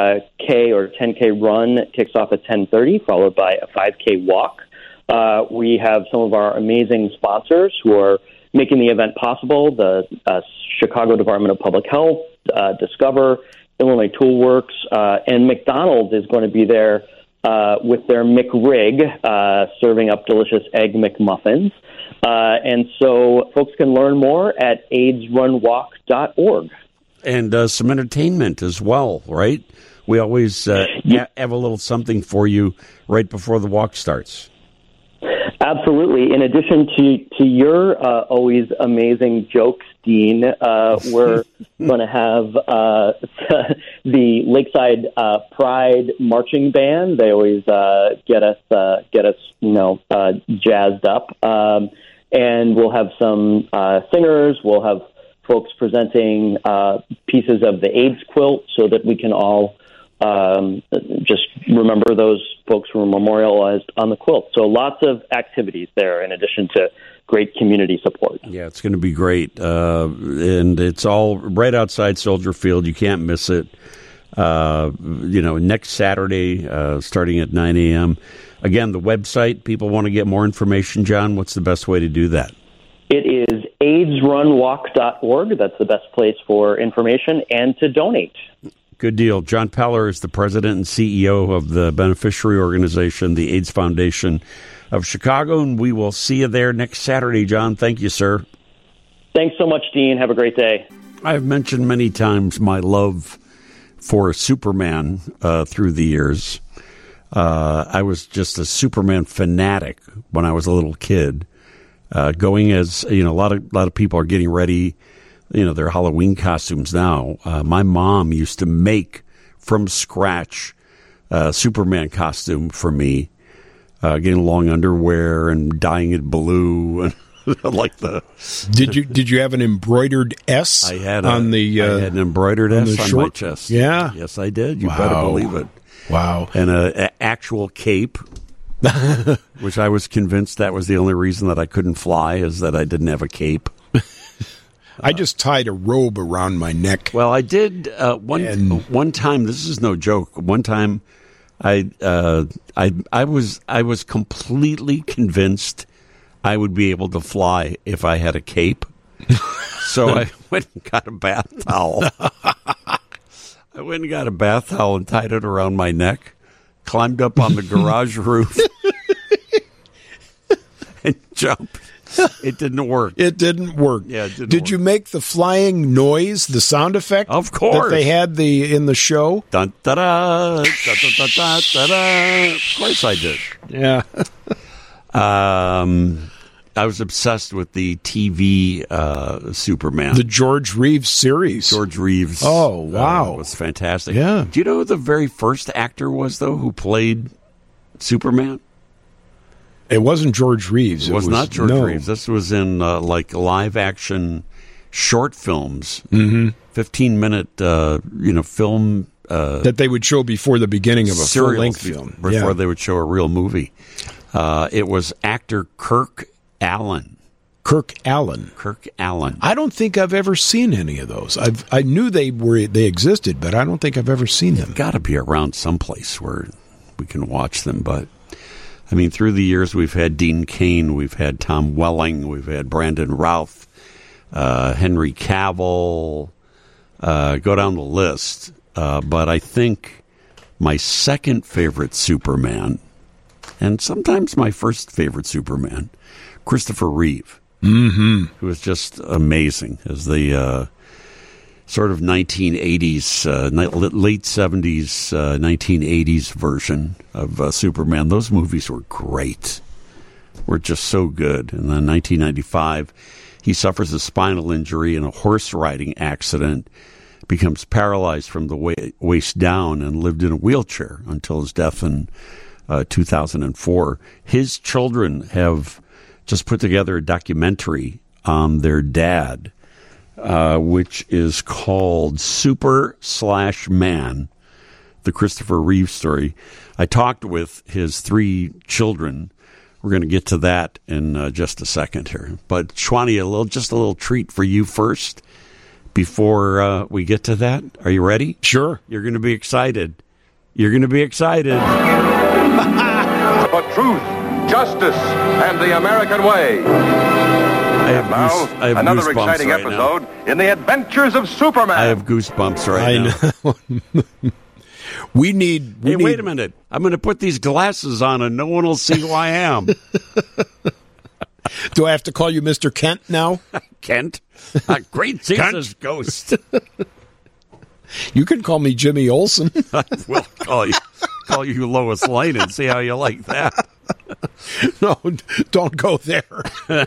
K or ten K run kicks off at ten thirty, followed by a five K walk. Uh, we have some of our amazing sponsors who are making the event possible, the uh, Chicago Department of Public Health, uh, Discover, Illinois Toolworks, uh, and McDonald's is going to be there uh, with their McRig, uh, serving up delicious Egg McMuffins. Uh, and so folks can learn more at AIDS Run Walk dot org. And uh, some entertainment as well, right? We always uh, yeah. have a little something for you right before the walk starts. Absolutely. In addition to, to your uh, always amazing jokes, Dean, uh, we're going to have uh, the Lakeside uh, Pride marching band. They always uh, get us uh, get us you know uh, jazzed up, um, and we'll have some uh, singers. We'll have folks presenting uh, pieces of the AIDS quilt so that we can all um, just remember those folks who were memorialized on the quilt. So lots of activities there in addition to great community support. Yeah, it's going to be great. Uh, and it's all right outside Soldier Field. You can't miss it. Uh, you know, next Saturday, uh, starting at nine a.m. Again, the website, people want to get more information, John, what's the best way to do that? It is AIDS Run Walk dot org. That's the best place for information and to donate. Good deal. John Peller is the president and C E O of the beneficiary organization, the AIDS Foundation of Chicago, and we will see you there next Saturday, John. Thank you, sir. Thanks so much, Dean. Have a great day. I've mentioned many times my love for Superman uh, through the years. Uh, I was just a Superman fanatic when I was a little kid. Uh, going as, you know, a lot of a lot of people are getting ready, you know, their Halloween costumes now. Uh, my mom used to make from scratch a Superman costume for me, uh, getting long underwear and dyeing it blue and like the. Did you did you have an embroidered S? I had a, on the. Uh, I had an embroidered on S the on short- my chest. Yeah. Yes, I did. You Wow. better believe it. Wow. And a, a actual cape, which I was convinced that was the only reason that I couldn't fly, is that I didn't have a cape. I just tied a robe around my neck. Well, I did uh, one And- one time. This is no joke. One time, I uh, I I was I was completely convinced I would be able to fly if I had a cape. So I went and got a bath towel. I went and got a bath towel and tied it around my neck. Climbed up on the garage roof and jumped. It didn't work. It didn't work. Yeah, it didn't Did work. you make the flying noise, the sound effect? Of course. That they had the in the show? Dun, da-da, da-da-da-da, da-da. Of course I did. Yeah. Um, I was obsessed with the T V uh, Superman. The George Reeves series. George Reeves. Oh, wow. uh, was fantastic. Yeah. Do you know who the very first actor was, though, who played Superman? It wasn't George Reeves. It was, not George no. Reeves. This was in uh, like live action short films, mm-hmm. fifteen minute, uh, you know, film. Uh, That they would show before the beginning of a serials full-length be- film. before Yeah. they would show a real movie. Uh, it was actor Kirk Allen. Kirk Allen. Kirk Allen. I don't think I've ever seen any of those. I've, I knew they were they existed, but I don't think I've ever seen them. Got to be around someplace where we can watch them. But I mean, through the years, we've had Dean Cain, we've had Tom Welling, we've had Brandon Routh, uh, Henry Cavill. Uh, go down the list. Uh, but I think my second favorite Superman, and sometimes my first favorite Superman, Christopher Reeve, mm-hmm. who was just amazing as the uh, sort of nineteen eighties, uh, ni- late seventies, uh, nineteen eighties version of uh, Superman. Those movies were great, were just so good. And then nineteen ninety-five, he suffers a spinal injury in a horse riding accident, becomes paralyzed from the wa- waist down, and lived in a wheelchair until his death in uh, two thousand four. His children have just put together a documentary on their dad, uh, which is called Super Slash Man, the Christopher Reeve story. I talked with his three children. We're going to get to that in uh, just a second here. But Shwani, a little, just a little treat for you first before uh, we get to that. Are you ready? Sure. You're going to be excited. You're going to be excited. For truth, justice, and the American way. I have, Now, goose, I have another goosebumps exciting right episode now. in the adventures of Superman. I have goosebumps right I now. know. we need. We Hey, need, wait a minute. I'm going to put these glasses on and no one will see who I am. Do I have to call you Mister Kent now? Kent. Uh, great Jesus Ghost. You can call me Jimmy Olsen. I will call you, call you Lois Lane and see how you like that. No, don't go there.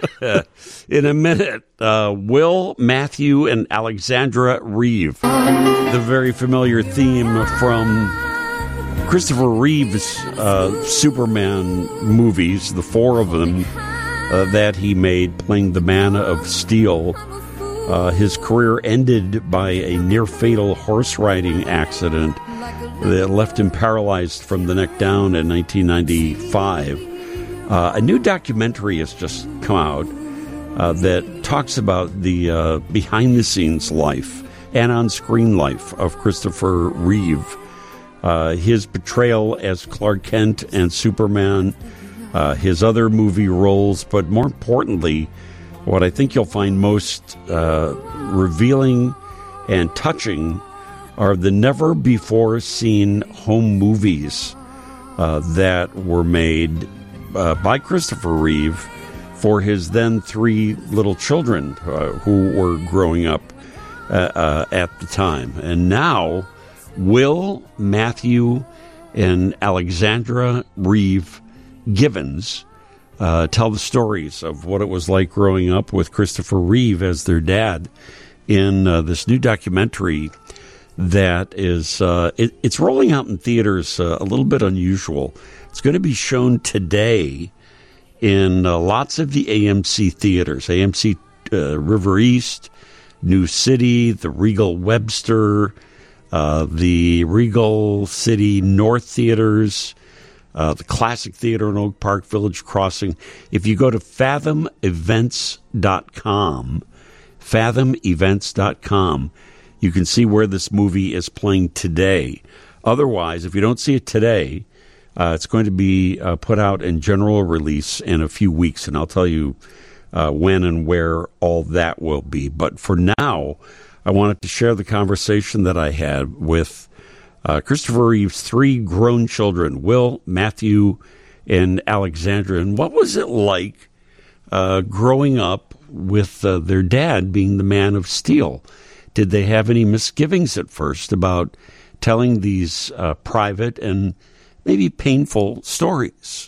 In a minute, uh, Will, Matthew, and Alexandra Reeve. The very familiar theme from Christopher Reeve's uh, Superman movies, the four of them uh, that he made, playing the Man of Steel. Uh, his career ended by a near-fatal horse riding accident that left him paralyzed from the neck down in nineteen ninety-five. Uh, a new documentary has just come out uh, that talks about the uh, behind-the-scenes life and on-screen life of Christopher Reeve. Uh, his portrayal as Clark Kent and Superman, uh, his other movie roles, but more importantly, what I think you'll find most uh, revealing and touching are the never-before-seen home movies uh, that were made uh, by Christopher Reeve for his then three little children uh, who were growing up uh, uh, at the time. And now, Will, Matthew, and Alexandra Reeve Givens Uh, tell the stories of what it was like growing up with Christopher Reeve as their dad in uh, this new documentary that is, uh, it, it's rolling out in theaters uh, a little bit unusual. It's going to be shown today in uh, lots of the A M C theaters, A M C uh, River East, New City, the Regal Webster, uh, the Regal City North Theaters, uh, the Classic Theater in Oak Park, Village Crossing. If you go to fathom events dot com, fathom events dot com, you can see where this movie is playing today. Otherwise, if you don't see it today, uh, it's going to be uh, put out in general release in a few weeks, and I'll tell you uh, when and where all that will be. But for now, I wanted to share the conversation that I had with uh, Christopher Reeve's three grown children, Will, Matthew, and Alexandra. And what was it like uh, growing up with uh, their dad being the Man of Steel? Did they have any misgivings at first about telling these uh, private and maybe painful stories?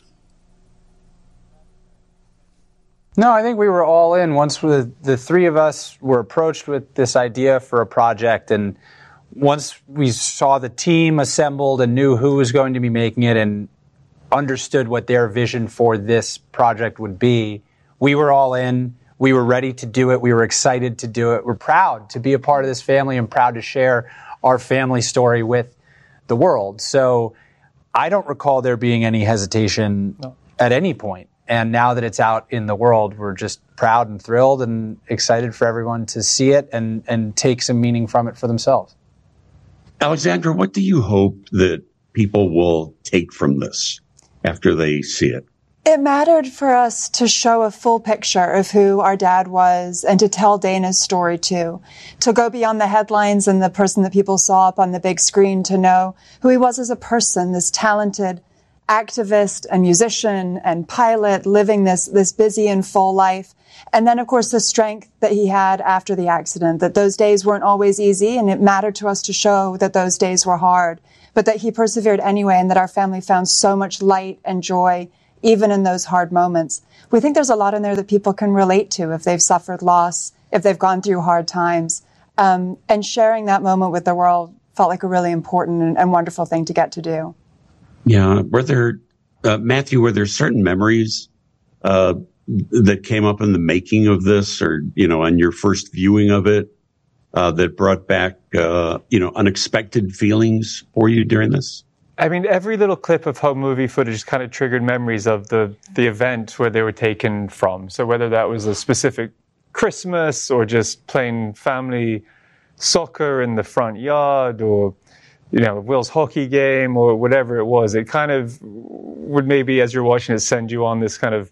No, I think we were all in once the, the three of us were approached with this idea for a project. And once we saw the team assembled and knew who was going to be making it and understood what their vision for this project would be, we were all in. We were ready to do it. We were excited to do it. We're proud to be a part of this family and proud to share our family story with the world. So I don't recall there being any hesitation no. at any point. And now that it's out in the world, we're just proud and thrilled and excited for everyone to see it and, and take some meaning from it for themselves. Alexandra, what do you hope that people will take from this after they see it? It mattered for us to show a full picture of who our dad was and to tell Dana's story too. To go beyond the headlines and the person that people saw up on the big screen, to know who he was as a person, this talented activist and musician and pilot living this, this busy and full life. And then, of course, the strength that he had after the accident, that those days weren't always easy, and it mattered to us to show that those days were hard, but that he persevered anyway, and that our family found so much light and joy even in those hard moments. We think there's a lot in there that people can relate to if they've suffered loss, if they've gone through hard times. Um, and sharing that moment with the world felt like a really important and, and wonderful thing to get to do. Yeah. Were there, uh, Matthew, were there certain memories uh, that came up in the making of this, or, you know, on your first viewing of it, uh, that brought back, uh, you know, unexpected feelings for you during this? I mean, every little clip of home movie footage kind of triggered memories of the, the event where they were taken from. So whether that was a specific Christmas or just playing family soccer in the front yard, or, you know, Will's hockey game, or whatever it was, it kind of would maybe, as you're watching it, send you on this kind of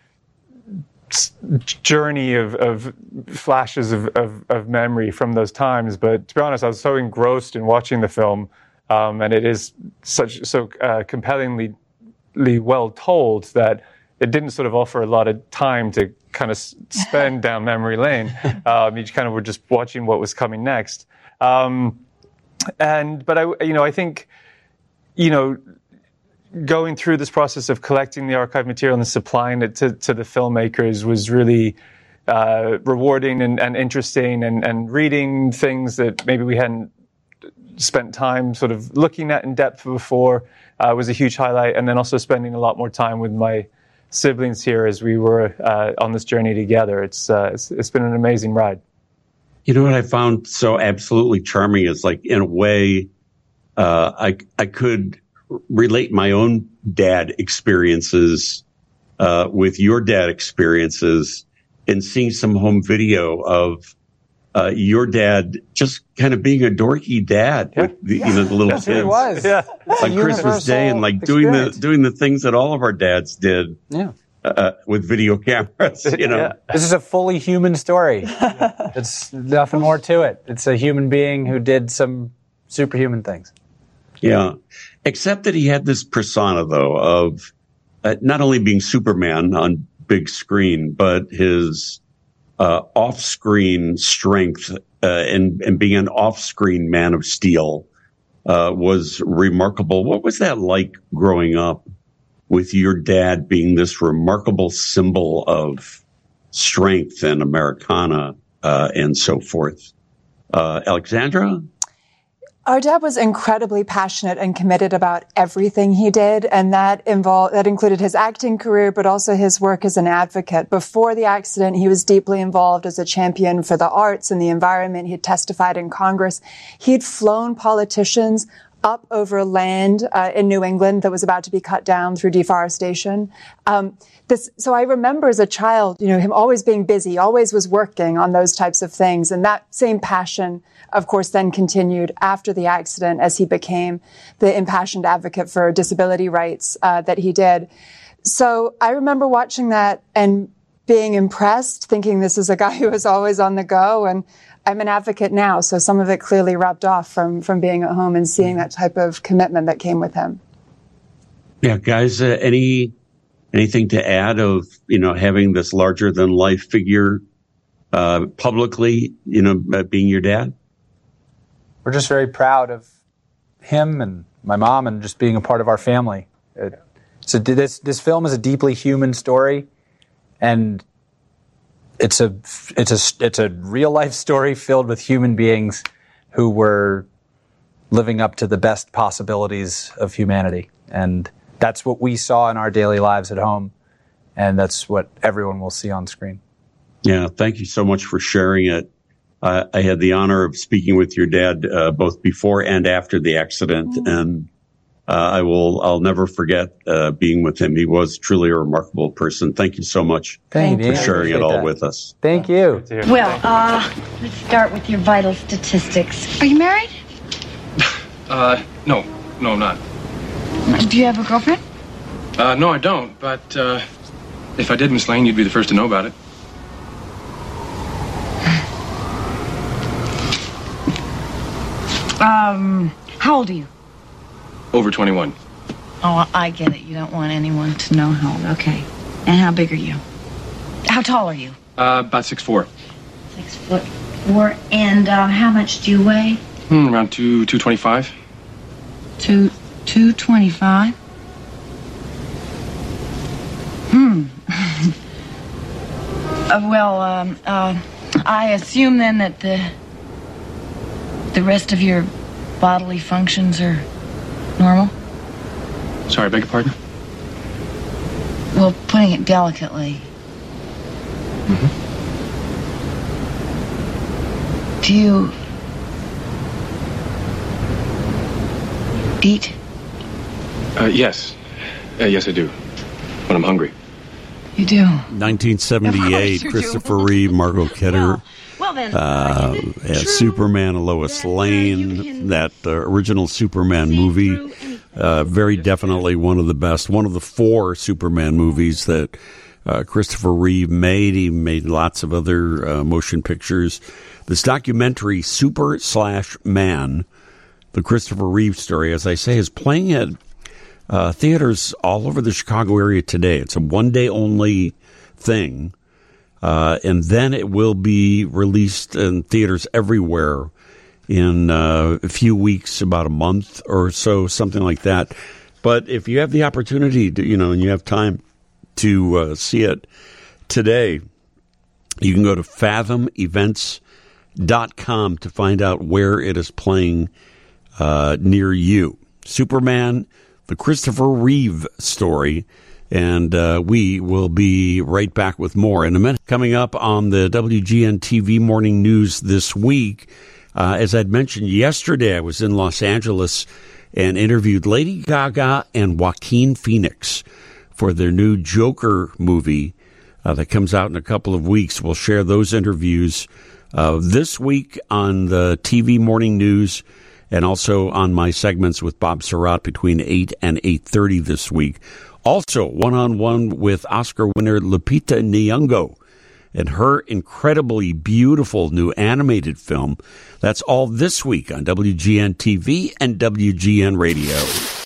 journey of, of flashes of, of, of memory from those times. But to be honest, I was so engrossed in watching the film. Um, and it is such so uh, compellingly well told that it didn't sort of offer a lot of time to kind of spend down memory lane. Um, you kind of were just watching what was coming next. Um, and but I, you know, I think, you know, going through this process of collecting the archive material and supplying it to, to the filmmakers was really uh, rewarding and, and interesting, and, and reading things that maybe we hadn't spent time sort of looking at in depth before uh, was a huge highlight. And then also spending a lot more time with my siblings here as we were uh, on this journey together. It's, uh, it's it's been an amazing ride. You know what I found so absolutely charming is, like, in a way, uh, I I could relate my own dad experiences uh, with your dad experiences, and seeing some home video of Uh, your dad just kind of being a dorky dad yeah. with the, yeah. you know, the little That's kids who he was. Yeah. on Christmas Day, and like doing the doing the things that all of our dads did yeah. uh, with video cameras. You know, yeah. This is a fully human story. It's nothing more to it. It's a human being who did some superhuman things. Yeah, except that he had this persona, though, of uh, not only being Superman on big screen, but his Uh, off-screen strength uh, and, and being an off-screen Man of Steel uh, was remarkable. What was that like growing up with your dad being this remarkable symbol of strength and Americana uh, and so forth? Uh, Alexandra? Our dad was incredibly passionate and committed about everything he did, and that involved that included his acting career, but also his work as an advocate. Before the accident, he was deeply involved as a champion for the arts and the environment. He had testified in Congress. He had flown politicians up over land uh, in New England that was about to be cut down through deforestation. Um, this, so I remember as a child, you know, him always being busy, always was working on those types of things, and that same passion, of course, then continued after the accident as he became the impassioned advocate for disability rights uh, that he did. So I remember watching that and being impressed, thinking this is a guy who was always on the go. And I'm an advocate now, so some of it clearly rubbed off from, from being at home and seeing that type of commitment that came with him. Yeah, guys, uh, any anything to add of, you know, having this larger than life figure uh, publicly, you know, uh, being your dad? We're just very proud of him and my mom and just being a part of our family. It, so this this film is a deeply human story, and it's a it's a it's a real life story filled with human beings who were living up to the best possibilities of humanity, and that's what we saw in our daily lives at home, and that's what everyone will see on screen. Yeah, thank you so much for sharing it. Uh, I had the honor of speaking with your dad uh, both before and after the accident, mm-hmm. and uh, I will I'll never forget uh, being with him. He was truly a remarkable person. Thank you so much Thank for you. sharing it all that. with us. Thank you. Well, uh, let's start with your vital statistics. Are you married? Uh, no, no, I'm not. Do you have a girlfriend? Uh, no, I don't. But uh, if I did, Miss Lane, you'd be the first to know about it. Um, how old are you? Over twenty-one. Oh, I get it. You don't want anyone to know how old. Okay. And how big are you? How tall are you? Uh, about six foot four. Six foot four. And uh, how much do you weigh? Hmm, around two two twenty-five. Two two twenty-five. Hmm. uh, well, um, uh, I assume then that the the rest of your bodily functions are normal? Sorry, I beg your pardon? Well, putting it delicately. Mm-hmm. Do you eat? Uh, yes. Uh, yes, I do. When I'm hungry. You do? nineteen seventy-eight, Christopher do. Reeve, Margot Kidder. Well, well then, uh, yeah, Superman and Lois Lane, that uh, original Superman movie. Uh, very definitely one of the best, one of the four Superman movies that uh, Christopher Reeve made. He made lots of other uh, motion pictures. This documentary, Super Slash Man, the Christopher Reeve story, as I say, is playing at uh, theaters all over the Chicago area today. It's a one-day only thing, uh, and then it will be released in theaters everywhere in uh, a few weeks, about a month or so, something like that. But if you have the opportunity to, you know, and you have time to uh, see it today, you can go to fathom events dot com to find out where it is playing uh, near you. Superman, the Christopher Reeve story, and uh, we will be right back with more in a minute. Coming up on the W G N T V Morning News this week, Uh, as I'd mentioned yesterday, I was in Los Angeles and interviewed Lady Gaga and Joaquin Phoenix for their new Joker movie uh, that comes out in a couple of weeks. We'll share those interviews uh, this week on the T V Morning News and also on my segments with Bob Surratt between eight and eight thirty this week. Also, one-on-one with Oscar winner Lupita Nyong'o and her incredibly beautiful new animated film. That's all this week on W G N T V and W G N Radio.